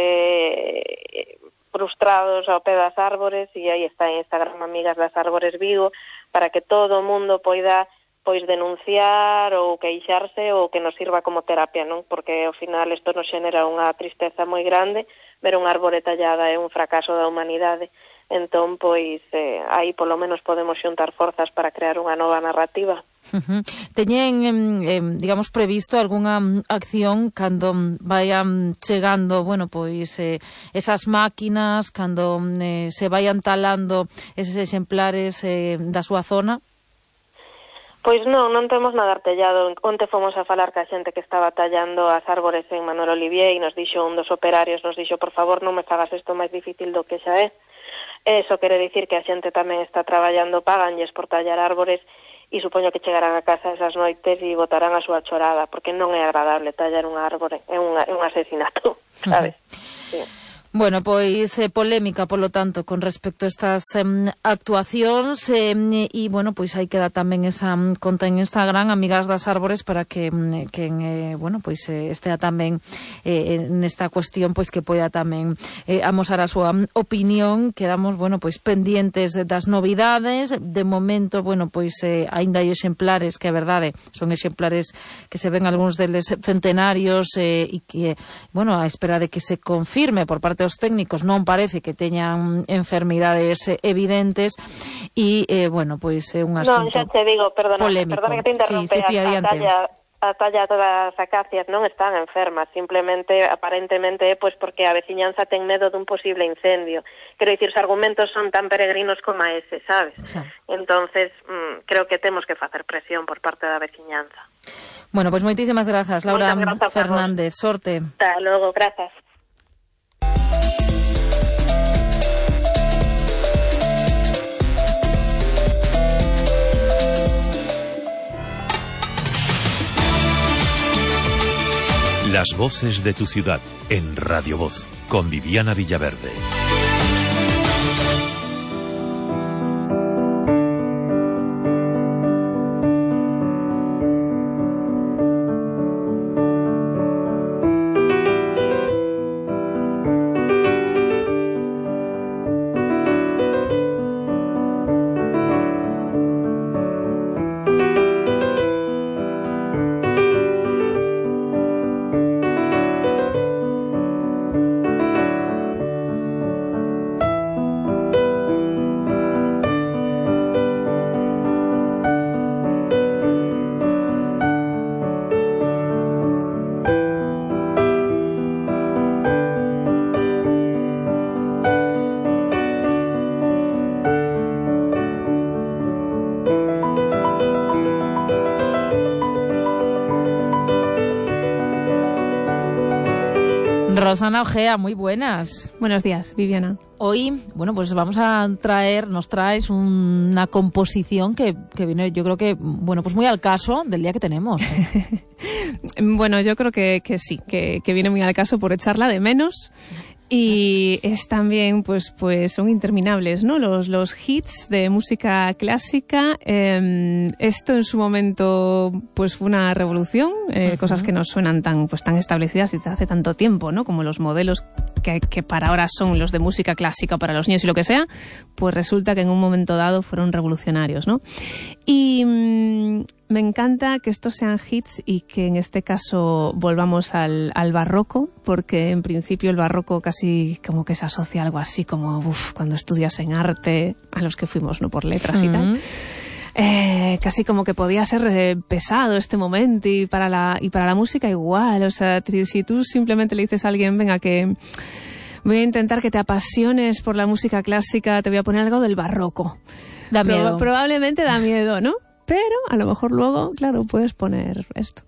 eh, frustrados ao pé das árbores, e aí está en Instagram Amigas das Árbores Vigo, para que todo o mundo poida pois denunciar ou queixarse ou que nos sirva como terapia, non? Porque ao final isto nos xenera unha tristeza moi grande, ver un árbore tallada é un fracaso da humanidade. Entón, pois, eh, aí polo menos podemos xuntar forzas para crear unha nova narrativa. Uh-huh. Teñen, eh, digamos, previsto algunha acción cando vayan chegando, bueno, pois, eh, esas máquinas, cando eh, se vayan talando eses exemplares eh, da súa zona? Pois non, non temos nada artellado. Onte fomos a falar ca xente que estaba tallando as árbores en Manuel Olivier e nos dixo un dos operarios, nos dixo, por favor, non me fagas isto máis difícil do que xa é. Eso quere dicir que a xente tamén está traballando, paganlles por tallar árbores, e supoño que chegarán a casa esas noites e botarán a súa chorada, porque non é agradable tallar un árbore, é un, é un asesinato, sabes? Sí. Bueno, pois eh, polémica, polo tanto, con respecto a estas eh, actuacións e, eh, bueno, pois aí queda tamén esa conta en Instagram, Amigas das Árbores, para que, que eh, bueno, pois eh, estea tamén eh, nesta cuestión, pois que poida tamén eh, amosar a súa opinión. Quedamos, bueno, pois pendientes das novidades. De momento, bueno, pois eh, aínda hai exemplares que, a verdade, son exemplares que se ven algúns deles centenarios e eh, que, bueno, a espera de que se confirme por parte os técnicos, non parece que teñan enfermidades evidentes e, eh, bueno, pois é un asunto polémico. Non, xa te digo, perdona, polémico. Perdona que te interrompe, sí, sí, sí, a, a talla, a talla todas as acacias non están enfermas, simplemente, aparentemente, é pois porque a veciñanza ten medo dun posible incendio. Quero dicir, os argumentos son tan peregrinos como ese, sabes? Sí. Entonces, mmm, creo que temos que facer presión por parte da veciñanza. Bueno, pois moitísimas grazas, Laura grazas Fernández. Sorte. Hasta logo, grazas. Las voces de tu ciudad en Radio Voz con Viviana Villaverde. Rosana Ojea, muy buenas. Buenos días, Viviana. Hoy, bueno, pues vamos a traer, nos traes una composición que, que viene, yo creo que, bueno, pues muy al caso del día que tenemos. Bueno, yo creo que, que sí, que, que viene muy al caso por echarla de menos. Y es también, pues, pues son interminables, ¿no? Los, los hits de música clásica. Eh, esto en su momento, pues, fue una revolución. Eh, uh-huh. Cosas que no suenan tan, pues, tan establecidas desde hace tanto tiempo, ¿no? Como los modelos que, que para ahora son los de música clásica para los niños y lo que sea. Pues resulta que en un momento dado fueron revolucionarios, ¿no? Y mmm, me encanta que estos sean hits y que en este caso volvamos al, al barroco, porque en principio el barroco casi como que se asocia a algo así como uf, cuando estudias en arte, a los que fuimos, no por letras uh-huh. y tal. Eh, casi como que podía ser eh, pesado este momento y para la y para la música igual. O sea, t- si tú simplemente le dices a alguien, venga, que voy a intentar que te apasiones por la música clásica, te voy a poner algo del barroco. Da miedo. Pro- probablemente da miedo, ¿no? Pero a lo mejor luego, claro, puedes poner esto.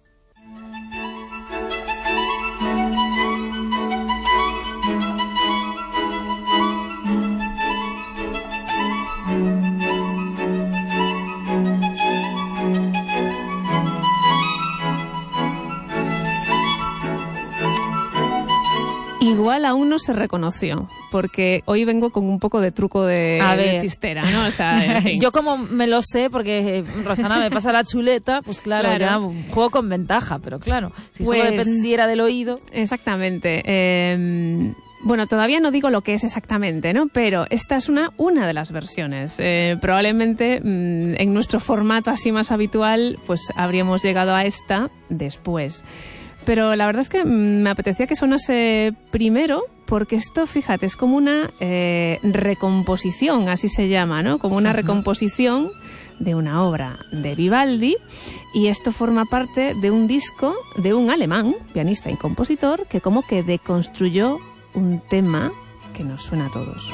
Igual aún no se reconoció, porque hoy vengo con un poco de truco de, de chistera, ¿no? O sea, en fin. Yo como me lo sé, porque Rosana me pasa la chuleta, pues claro, claro. ya juego con ventaja, pero claro, si pues, solo dependiera del oído... Exactamente. Eh, bueno, todavía no digo lo que es exactamente, ¿no? Pero esta es una, una de las versiones. Eh, probablemente mmm, en nuestro formato así más habitual, pues habríamos llegado a esta después. Pero la verdad es que me apetecía que sonase primero, porque esto, fíjate, es como una eh, recomposición, así se llama, ¿no? Como una recomposición de una obra de Vivaldi, y esto forma parte de un disco de un alemán, pianista y compositor, que como que deconstruyó un tema que nos suena a todos.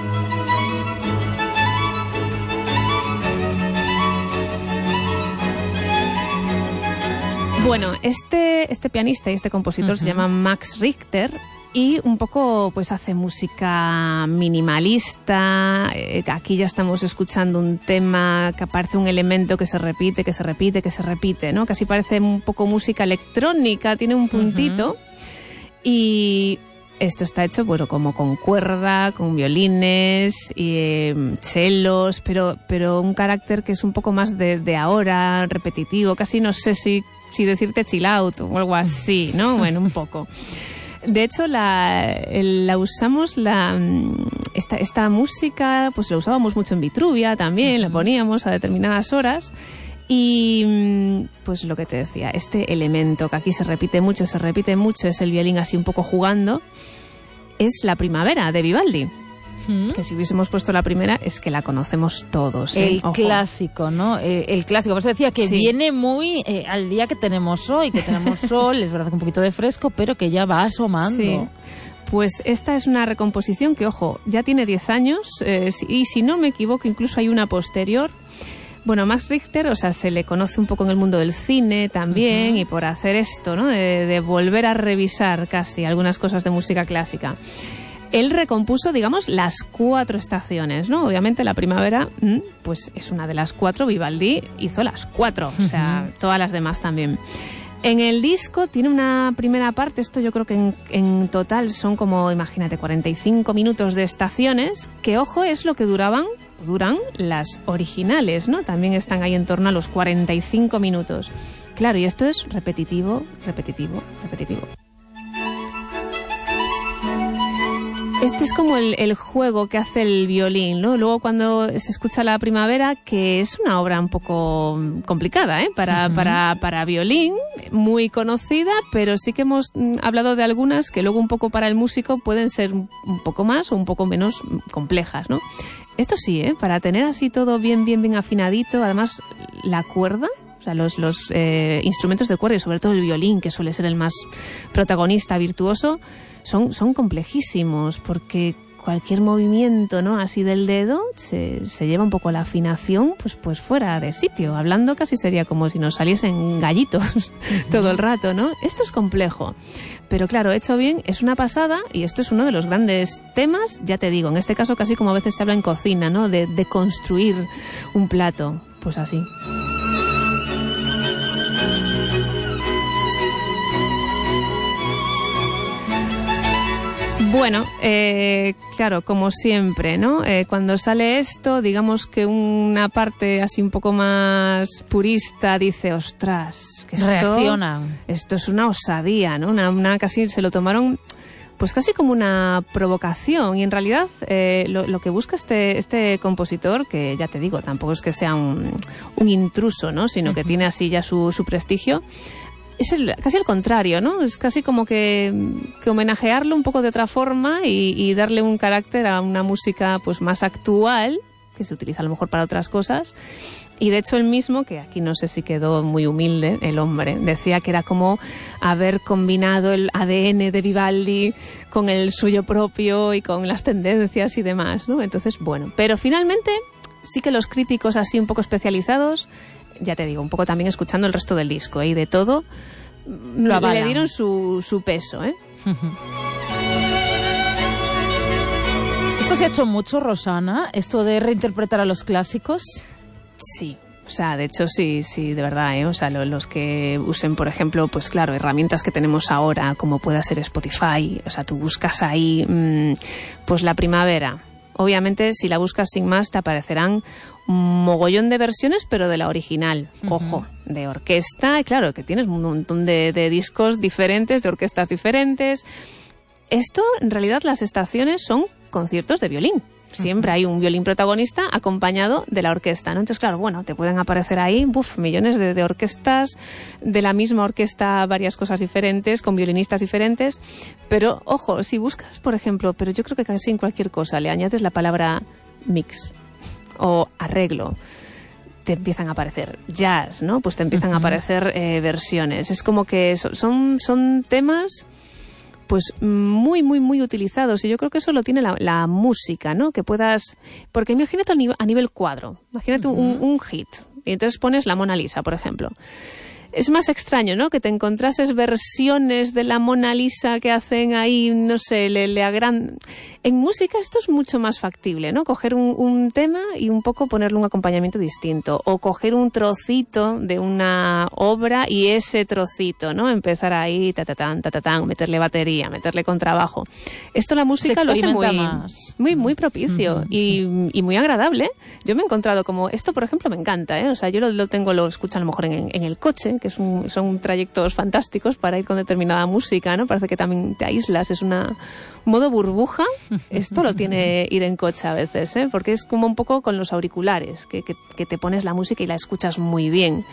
Bueno, este, este pianista y este compositor uh-huh. se llama Max Richter y un poco pues hace música minimalista. Eh, aquí ya estamos escuchando un tema que aparece un elemento que se repite, que se repite, que se repite, ¿no? Casi parece un poco música electrónica, tiene un puntito. Uh-huh. Y esto está hecho bueno, como con cuerda, con violines, y, eh, chelos, pero, pero un carácter que es un poco más de, de ahora, repetitivo, casi no sé si... si decirte chill out o algo así, ¿no? Bueno, un poco. De hecho, la, la usamos, la esta, esta música, pues la usábamos mucho en Vitruvia también, uh-huh. la poníamos a determinadas horas y, pues lo que te decía, este elemento que aquí se repite mucho, se repite mucho, es el violín así un poco jugando, es La Primavera de Vivaldi. ¿Mm? Que si hubiésemos puesto la primera es que la conocemos todos, ¿eh? El Ojo. clásico, ¿no? Eh, el clásico, por eso decía que sí. viene muy eh, al día que tenemos hoy, que tenemos sol, es verdad que un poquito de fresco, pero que ya va asomando. Sí. Pues esta es una recomposición que, ojo, ya tiene diez años eh, y si no me equivoco incluso hay una posterior. Bueno, Max Richter, o sea, se le conoce un poco en el mundo del cine también, uh-huh. y por hacer esto, ¿no? De, de volver a revisar casi algunas cosas de música clásica. Él recompuso, digamos, las cuatro estaciones, ¿no? Obviamente la primavera, pues es una de las cuatro. Vivaldi hizo las cuatro, o sea, uh-huh. todas las demás también. En el disco tiene una primera parte, esto yo creo que en, en total son como, imagínate, cuarenta y cinco minutos de estaciones, que, ojo, es lo que duraban, duran las originales, ¿no? También están ahí en torno a los cuarenta y cinco minutos. Claro, y esto es repetitivo, repetitivo, repetitivo. Este es como el, el juego que hace el violín, ¿no? Luego cuando se escucha La Primavera, que es una obra un poco complicada, ¿eh? Para, uh-huh. para, para violín, muy conocida, pero sí que hemos hablado de algunas que luego un poco para el músico pueden ser un poco más o un poco menos complejas, ¿no? Esto sí, ¿eh? Para tener así todo bien, bien, bien afinadito, además la cuerda... O sea, los, los eh, instrumentos de cuerda y sobre todo el violín, que suele ser el más protagonista, virtuoso, son, son complejísimos porque cualquier movimiento, ¿no? Así del dedo se, se lleva un poco la afinación pues, pues fuera de sitio. Hablando casi sería como si nos saliesen gallitos todo el rato, ¿no? Esto es complejo. Pero claro, hecho bien, es una pasada y esto es uno de los grandes temas, ya te digo, en este caso casi como a veces se habla en cocina, ¿no? De, de construir un plato. Pues así. Bueno, eh, claro, como siempre, ¿no? Eh, cuando sale esto, digamos que una parte así un poco más purista dice, ostras, que esto, reaccionan. Esto es una osadía, ¿no? Una, una casi se lo tomaron pues casi como una provocación, y en realidad eh, lo, lo que busca este, este compositor, que ya te digo, tampoco es que sea un, un intruso, ¿no? Sino que tiene así ya su, su prestigio, es el, casi al contrario, ¿no? Es casi como que, que homenajearlo un poco de otra forma y, y darle un carácter a una música pues más actual, que se utiliza a lo mejor para otras cosas. Y de hecho él mismo, que aquí no sé si quedó muy humilde el hombre, decía que era como haber combinado el A D N de Vivaldi con el suyo propio y con las tendencias y demás, ¿no? Entonces, bueno, pero finalmente sí que los críticos así un poco especializados, ya te digo, un poco también escuchando el resto del disco, ¿eh? Y de todo, Lo avalan. le dieron su, su peso, ¿eh? ¿Esto se ha hecho mucho, Rosana? ¿Esto de reinterpretar a los clásicos? Sí. O sea, de hecho, sí, sí, de verdad, ¿eh? O sea, lo, los que usen, por ejemplo, pues claro, herramientas que tenemos ahora, como pueda ser Spotify, o sea, tú buscas ahí, mmm, pues la primavera. Obviamente, si la buscas sin más, te aparecerán un mogollón de versiones, pero de la original. Uh-huh. Ojo, de orquesta, y claro, que tienes un montón de, de discos diferentes, de orquestas diferentes. Esto, en realidad, las estaciones son conciertos de violín. Siempre hay un violín protagonista acompañado de la orquesta, ¿no? Entonces, claro, bueno, te pueden aparecer ahí buf, millones de, de orquestas, de la misma orquesta, varias cosas diferentes, con violinistas diferentes. Pero, ojo, si buscas, por ejemplo, pero yo creo que casi en cualquier cosa le añades la palabra mix o arreglo, te empiezan a aparecer jazz, ¿no? Pues te empiezan uh-huh. a aparecer eh, versiones. Es como que son, son temas pues muy, muy, muy utilizados, y yo creo que eso lo tiene la, la música, ¿no? Que puedas... Porque imagínate a nivel, a nivel cuadro, imagínate uh-huh. un, un hit, y entonces pones la Mona Lisa, por ejemplo. Es más extraño, ¿no? Que te encontrases versiones de la Mona Lisa que hacen ahí, no sé, le, le agrandan... En música esto es mucho más factible, ¿no? Coger un, un tema y un poco ponerle un acompañamiento distinto. O coger un trocito de una obra y ese trocito, ¿no? Empezar ahí, ta ta tan, ta ta tan, meterle batería, meterle contrabajo. Esto la música lo hace muy, más. muy, muy propicio Uh-huh. y, y muy agradable. Yo me he encontrado como... Esto, por ejemplo, me encanta, ¿eh? O sea, yo lo, lo tengo, lo escucho a lo mejor en, en el coche, que es un, son trayectos fantásticos para ir con determinada música, ¿no? Parece que también te aíslas, es una modo burbuja. Esto lo tiene ir en coche a veces, ¿eh? Porque es como un poco con los auriculares, que, que, que te pones la música y la escuchas muy bien.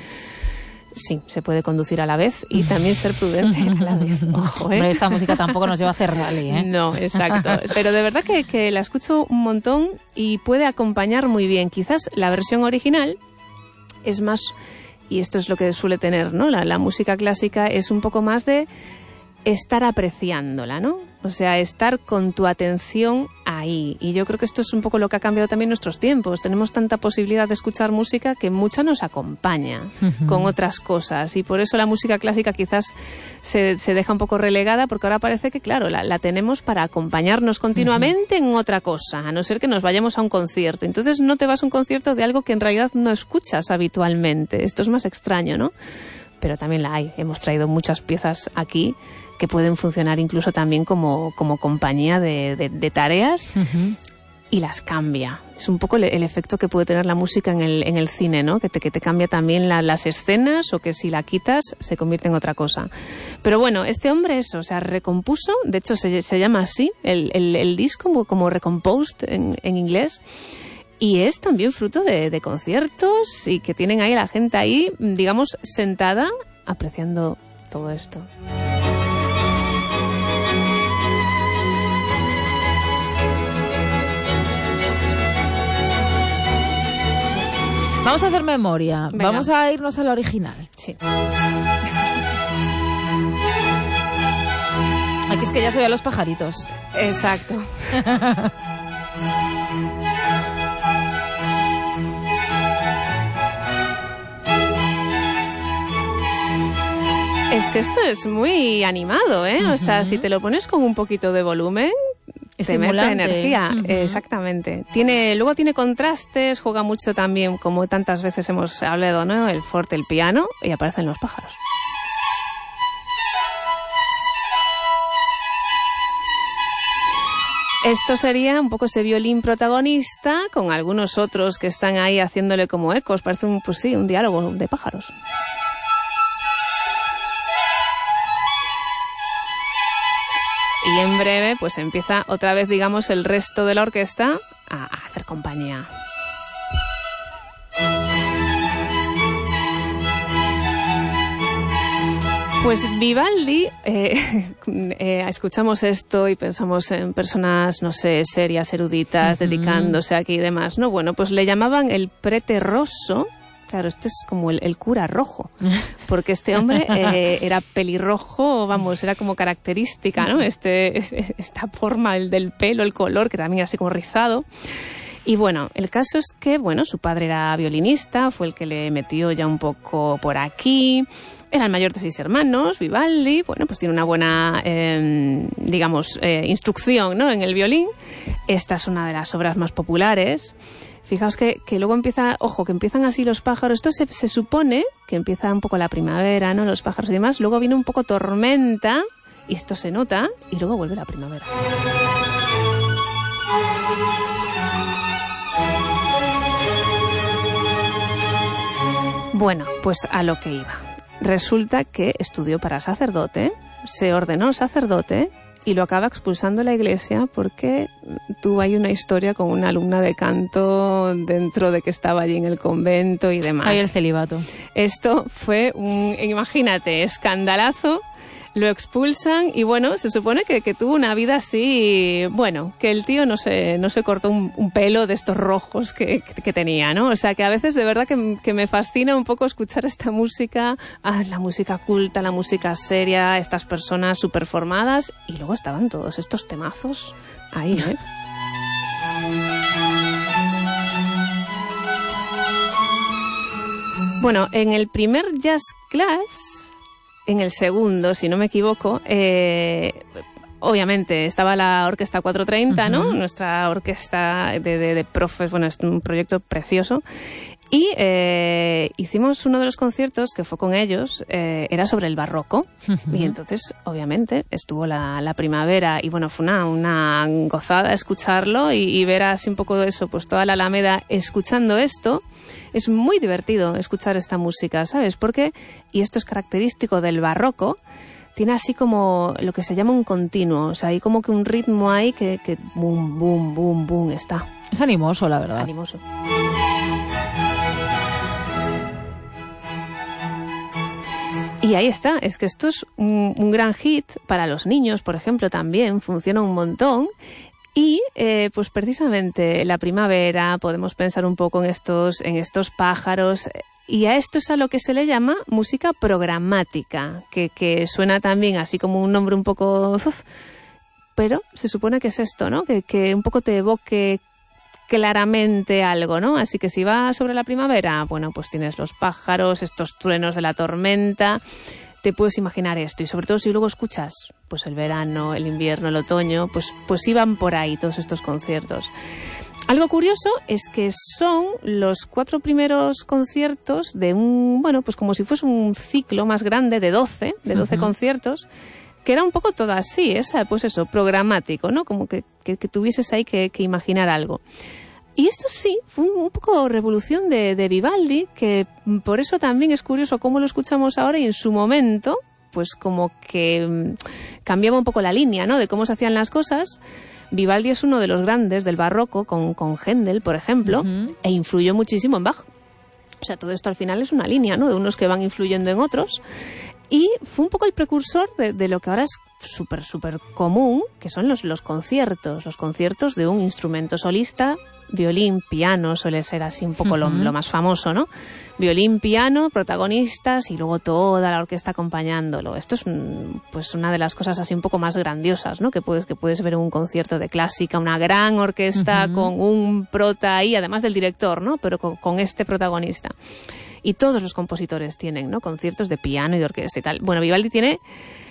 Sí, se puede conducir a la vez y también ser prudente a la vez. Ojo, ¿eh? Hombre, esta música tampoco nos lleva a hacer rally, ¿eh? No, exacto. Pero de verdad que, que la escucho un montón y puede acompañar muy bien. Quizás la versión original es más... Y esto es lo que suele tener, ¿no? La, la música clásica es un poco más de estar apreciándola, ¿no? O sea, estar con tu atención ahí. Y yo creo que esto es un poco lo que ha cambiado también nuestros tiempos. Tenemos tanta posibilidad de escuchar música que mucha nos acompaña uh-huh. con otras cosas. Y por eso la música clásica quizás se, se deja un poco relegada, porque ahora parece que, claro, la, la tenemos para acompañarnos continuamente uh-huh. en otra cosa, a no ser que nos vayamos a un concierto. Entonces no te vas a un concierto de algo que en realidad no escuchas habitualmente. Esto es más extraño, ¿no? Pero también la hay. Hemos traído muchas piezas aquí que pueden funcionar incluso también como, como compañía de, de, de tareas uh-huh. y las cambia. Es un poco el, el efecto que puede tener la música en el, en el cine, ¿no? Que te, que te cambia también la, las escenas, o que si la quitas se convierte en otra cosa. Pero bueno, este hombre eso, o sea, recompuso, de hecho se, se llama así el, el, el disco, como, como Recomposed en, en inglés. Y es también fruto de, de conciertos, y que tienen ahí a la gente ahí, digamos, sentada, apreciando todo esto. Vamos a hacer memoria. Venga. Vamos a irnos a la original. Sí. Aquí es que ya se vean los pajaritos. Exacto. Es que esto es muy animado, ¿eh? Uh-huh. O sea, si te lo pones con un poquito de volumen, te mete energía. Uh-huh. Exactamente. Tiene, luego tiene contrastes, juega mucho también, como tantas veces hemos hablado, ¿no? El forte, el piano, y aparecen los pájaros. Esto sería un poco ese violín protagonista con algunos otros que están ahí haciéndole como ecos. Parece un, pues sí, un diálogo de pájaros. Y en breve, pues empieza otra vez, digamos, el resto de la orquesta a hacer compañía. Pues Vivaldi, eh, eh, escuchamos esto y pensamos en personas, no sé, serias, eruditas, uh-huh. dedicándose aquí y demás, ¿no? Bueno, pues le llamaban el prete rosso. Claro, este es como el, el cura rojo, porque este hombre eh, era pelirrojo, vamos, era como característica, ¿no? Este, esta forma el del pelo, el color, que también era así como rizado. Y bueno, el caso es que, bueno, su padre era violinista, fue el que le metió ya un poco por aquí. Era el mayor de seis hermanos, Vivaldi. Bueno, pues tiene una buena, eh, digamos, eh, instrucción, ¿no?, en el violín. Esta es una de las obras más populares. Fijaos que, que luego empieza, ojo, que empiezan así los pájaros. Esto se, se supone que empieza un poco la primavera, ¿no?, los pájaros y demás. Luego viene un poco tormenta, y esto se nota, y luego vuelve la primavera. Bueno, pues a lo que iba. Resulta que estudió para sacerdote, se ordenó sacerdote y lo acaba expulsando de la iglesia porque tuvo ahí una historia con una alumna de canto dentro de que estaba allí en el convento y demás. Ahí el celibato. Esto fue un, imagínate, escandalazo. Lo expulsan y bueno, se supone que, que tuvo una vida así, bueno, que el tío no se, no se cortó un, un pelo de estos rojos que, que, que tenía, ¿no? O sea, que a veces de verdad que, que me fascina un poco escuchar esta música, ah, la música culta, la música seria, estas personas súper formadas, y luego estaban todos estos temazos ahí, ¿eh? Bueno, en el primer Jazz Class... En el segundo, si no me equivoco, eh, obviamente estaba la Orquesta cuatrocientos treinta, ¿no? Uh-huh. Nuestra orquesta de, de, de profes, bueno, es un proyecto precioso. Y eh, hicimos uno de los conciertos que fue con ellos, eh, era sobre el barroco. Uh-huh. Y entonces, obviamente, estuvo la, la primavera y bueno, fue una, una gozada escucharlo y, y ver así un poco de eso, pues toda la Alameda escuchando esto. Es muy divertido escuchar esta música, ¿sabes? Porque, y esto es característico del barroco, tiene así como lo que se llama un continuo, o sea, hay como que un ritmo ahí que, que boom, boom, boom, boom, está. Es animoso, la verdad. Animoso. Y ahí está, es que esto es un, un gran hit para los niños, por ejemplo, también funciona un montón. Y eh, pues precisamente la primavera, podemos pensar un poco en estos, en estos pájaros, y a esto es a lo que se le llama música programática, que, que suena también así como un nombre un poco... Uf, pero se supone que es esto, ¿no? Que, que un poco te evoque claramente algo, ¿no? Así que si va sobre la primavera, bueno, pues tienes los pájaros, estos truenos de la tormenta... Te puedes imaginar esto, y sobre todo si luego escuchas pues el verano, el invierno, el otoño, pues, pues iban por ahí todos estos conciertos. Algo curioso es que son los cuatro primeros conciertos de un, bueno, pues como si fuese un ciclo más grande de doce, de doce uh-huh. conciertos, que era un poco todo así, esa, pues eso, programático, ¿no? Como que, que, que tuvieses ahí que, que imaginar algo. Y esto sí, fue un, un poco revolución de, de Vivaldi, que por eso también es curioso cómo lo escuchamos ahora, y en su momento, pues como que um, cambiaba un poco la línea, ¿no?, de cómo se hacían las cosas. Vivaldi es uno de los grandes del barroco, con, con Händel, por ejemplo, uh-huh. e influyó muchísimo en Bach. O sea, todo esto al final es una línea, ¿no?, de unos que van influyendo en otros. Y fue un poco el precursor de, de lo que ahora es súper, súper común, que son los, los conciertos, los conciertos de un instrumento solista, violín, piano, suele ser así un poco uh-huh. lo, lo más famoso, ¿no? Violín, piano, protagonistas y luego toda la orquesta acompañándolo. Esto es pues una de las cosas así un poco más grandiosas, ¿no?, que puedes, que puedes ver en un concierto de clásica, una gran orquesta uh-huh. con un prota ahí, además del director, ¿no?, pero con, con este protagonista. Y todos los compositores tienen, ¿no?, conciertos de piano y de orquesta y tal. Bueno, Vivaldi tiene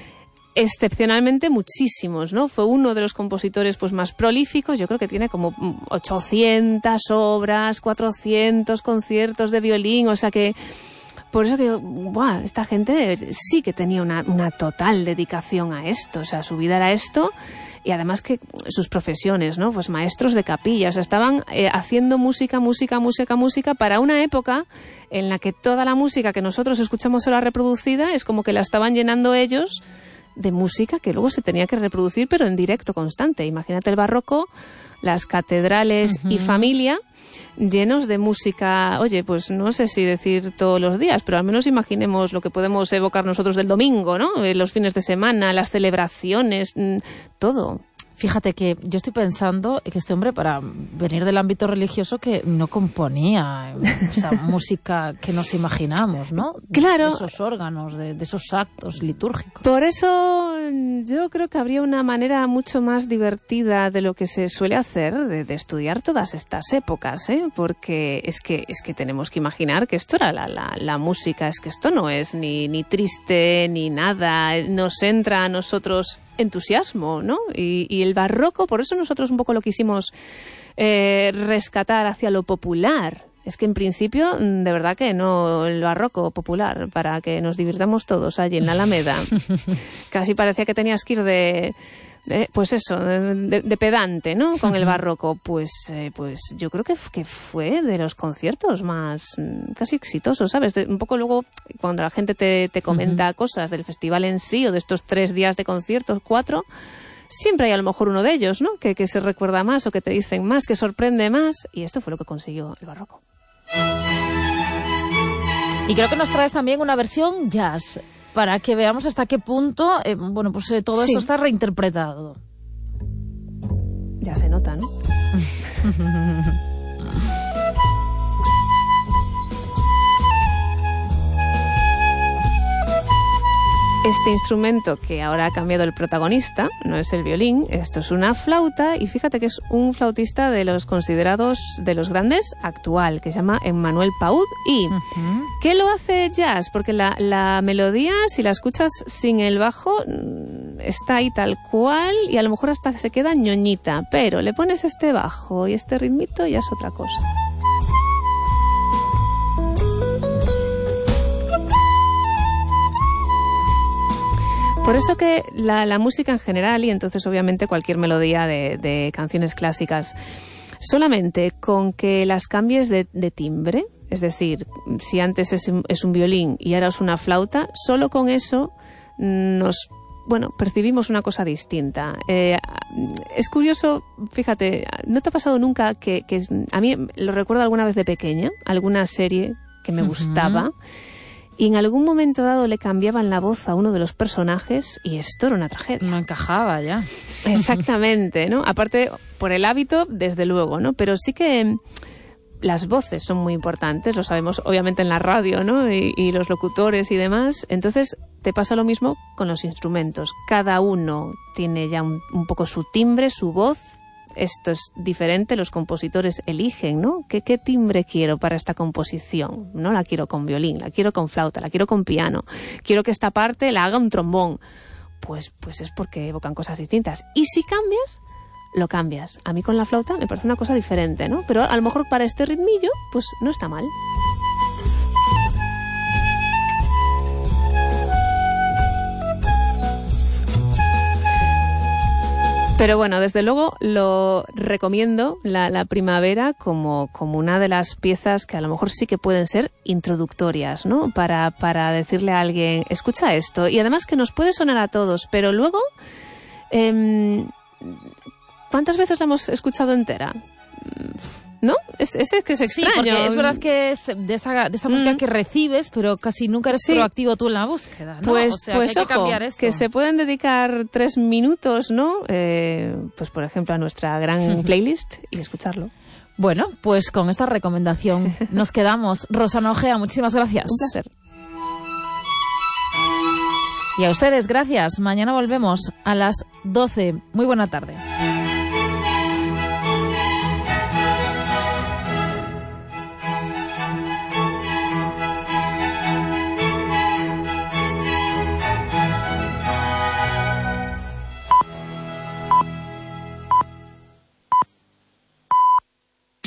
excepcionalmente muchísimos, ¿no? Fue uno de los compositores pues más prolíficos. Yo creo que tiene como ochocientas obras, cuatrocientos conciertos de violín, o sea que por eso que ¡buah!, esta gente sí que tenía una, una total dedicación a esto, o sea, su vida era esto. y además que sus profesiones, ¿no? Pues maestros de capilla, o sea, estaban eh, haciendo música, música, música, música para una época en la que toda la música que nosotros escuchamos ahora reproducida es como que la estaban llenando ellos de música que luego se tenía que reproducir, pero en directo constante. Imagínate el barroco, las catedrales uh-huh. y familia llenos de música, oye, pues no sé si decir todos los días, pero al menos imaginemos lo que podemos evocar nosotros del domingo, ¿no? Los fines de semana, las celebraciones, todo. Fíjate que yo estoy pensando que este hombre, para venir del ámbito religioso, que no componía esa música que nos imaginamos, ¿no? Claro. De esos órganos, de, de esos actos litúrgicos. Por eso yo creo que habría una manera mucho más divertida de lo que se suele hacer de, de estudiar todas estas épocas, ¿eh? Porque es que es que tenemos que imaginar que esto era la, la, la música, es que esto no es ni, ni triste ni nada, nos entra a nosotros entusiasmo, ¿no? Y, y el barroco, por eso nosotros un poco lo quisimos eh, rescatar hacia lo popular. Es que en principio, de verdad que no, el barroco popular, para que nos divirtamos todos allí en la Alameda. Casi parecía que tenías que ir de, de pues eso, de, de pedante, ¿no? Con el barroco. Pues, eh, pues yo creo que, que fue de los conciertos más casi exitosos, ¿sabes? De, un poco luego, cuando la gente te, te comenta uh-huh. cosas del festival en sí o de estos tres días de conciertos, cuatro, siempre hay a lo mejor uno de ellos, ¿no? Que, que se recuerda más o que te dicen más, que sorprende más. Y esto fue lo que consiguió el barroco. Y creo que nos traes también una versión jazz, para que veamos hasta qué punto, eh, bueno, pues eh, todo sí. esto está reinterpretado. Ya se nota, ¿no? Este instrumento que ahora ha cambiado el protagonista no es el violín, esto es una flauta, y fíjate que es un flautista de los considerados de los grandes actual, que se llama Emmanuel Paud. ¿Y uh-huh. qué lo hace jazz? Porque la, la melodía, si la escuchas sin el bajo, está ahí tal cual y a lo mejor hasta se queda ñoñita, pero le pones este bajo y este ritmito y ya es otra cosa. Por eso que la, la música en general, y entonces obviamente cualquier melodía de, de canciones clásicas, solamente con que las cambies de, de timbre, es decir, si antes es, es un violín y ahora es una flauta, solo con eso nos, bueno, percibimos una cosa distinta. Eh, es curioso, fíjate, ¿no te ha pasado nunca que, que a mí lo recuerdo alguna vez de pequeña, alguna serie que me uh-huh. gustaba, y en algún momento dado le cambiaban la voz a uno de los personajes y esto era una tragedia. No encajaba ya. Exactamente, ¿no? Aparte, por el hábito, desde luego, ¿no? Pero sí que las voces son muy importantes, lo sabemos obviamente en la radio, ¿no? Y, y los locutores y demás. Entonces, te pasa lo mismo con los instrumentos. Cada uno tiene ya un, un poco su timbre, su voz. Esto es diferente, los compositores eligen, ¿no? ¿Qué, qué timbre quiero para esta composición? No la quiero con violín, la quiero con flauta, la quiero con piano. Quiero que esta parte la haga un trombón. Pues, pues es porque evocan cosas distintas. Y si cambias, lo cambias. A mí con la flauta me parece una cosa diferente, ¿no? Pero a lo mejor para este ritmillo, pues no está mal. Pero bueno, desde luego lo recomiendo, la, la primavera, como, como una de las piezas que a lo mejor sí que pueden ser introductorias, ¿no? Para, para decirle a alguien, escucha esto. Y además que nos puede sonar a todos, pero luego, eh, ¿cuántas veces la hemos escuchado entera? ¿No? Es, es que es extraño. Sí, porque es verdad que es de esa, de esa música mm. que recibes, pero casi nunca eres sí. proactivo tú en la búsqueda, ¿no? Pues, o sea, pues que hay ojo, que cambiar esto. Que se pueden dedicar tres minutos, ¿no? Eh, pues por ejemplo a nuestra gran playlist y escucharlo. Bueno, pues con esta recomendación nos quedamos. Rosana Ojea, muchísimas gracias. Un placer. Y a ustedes, gracias. Mañana volvemos a las doce. Muy buena tarde.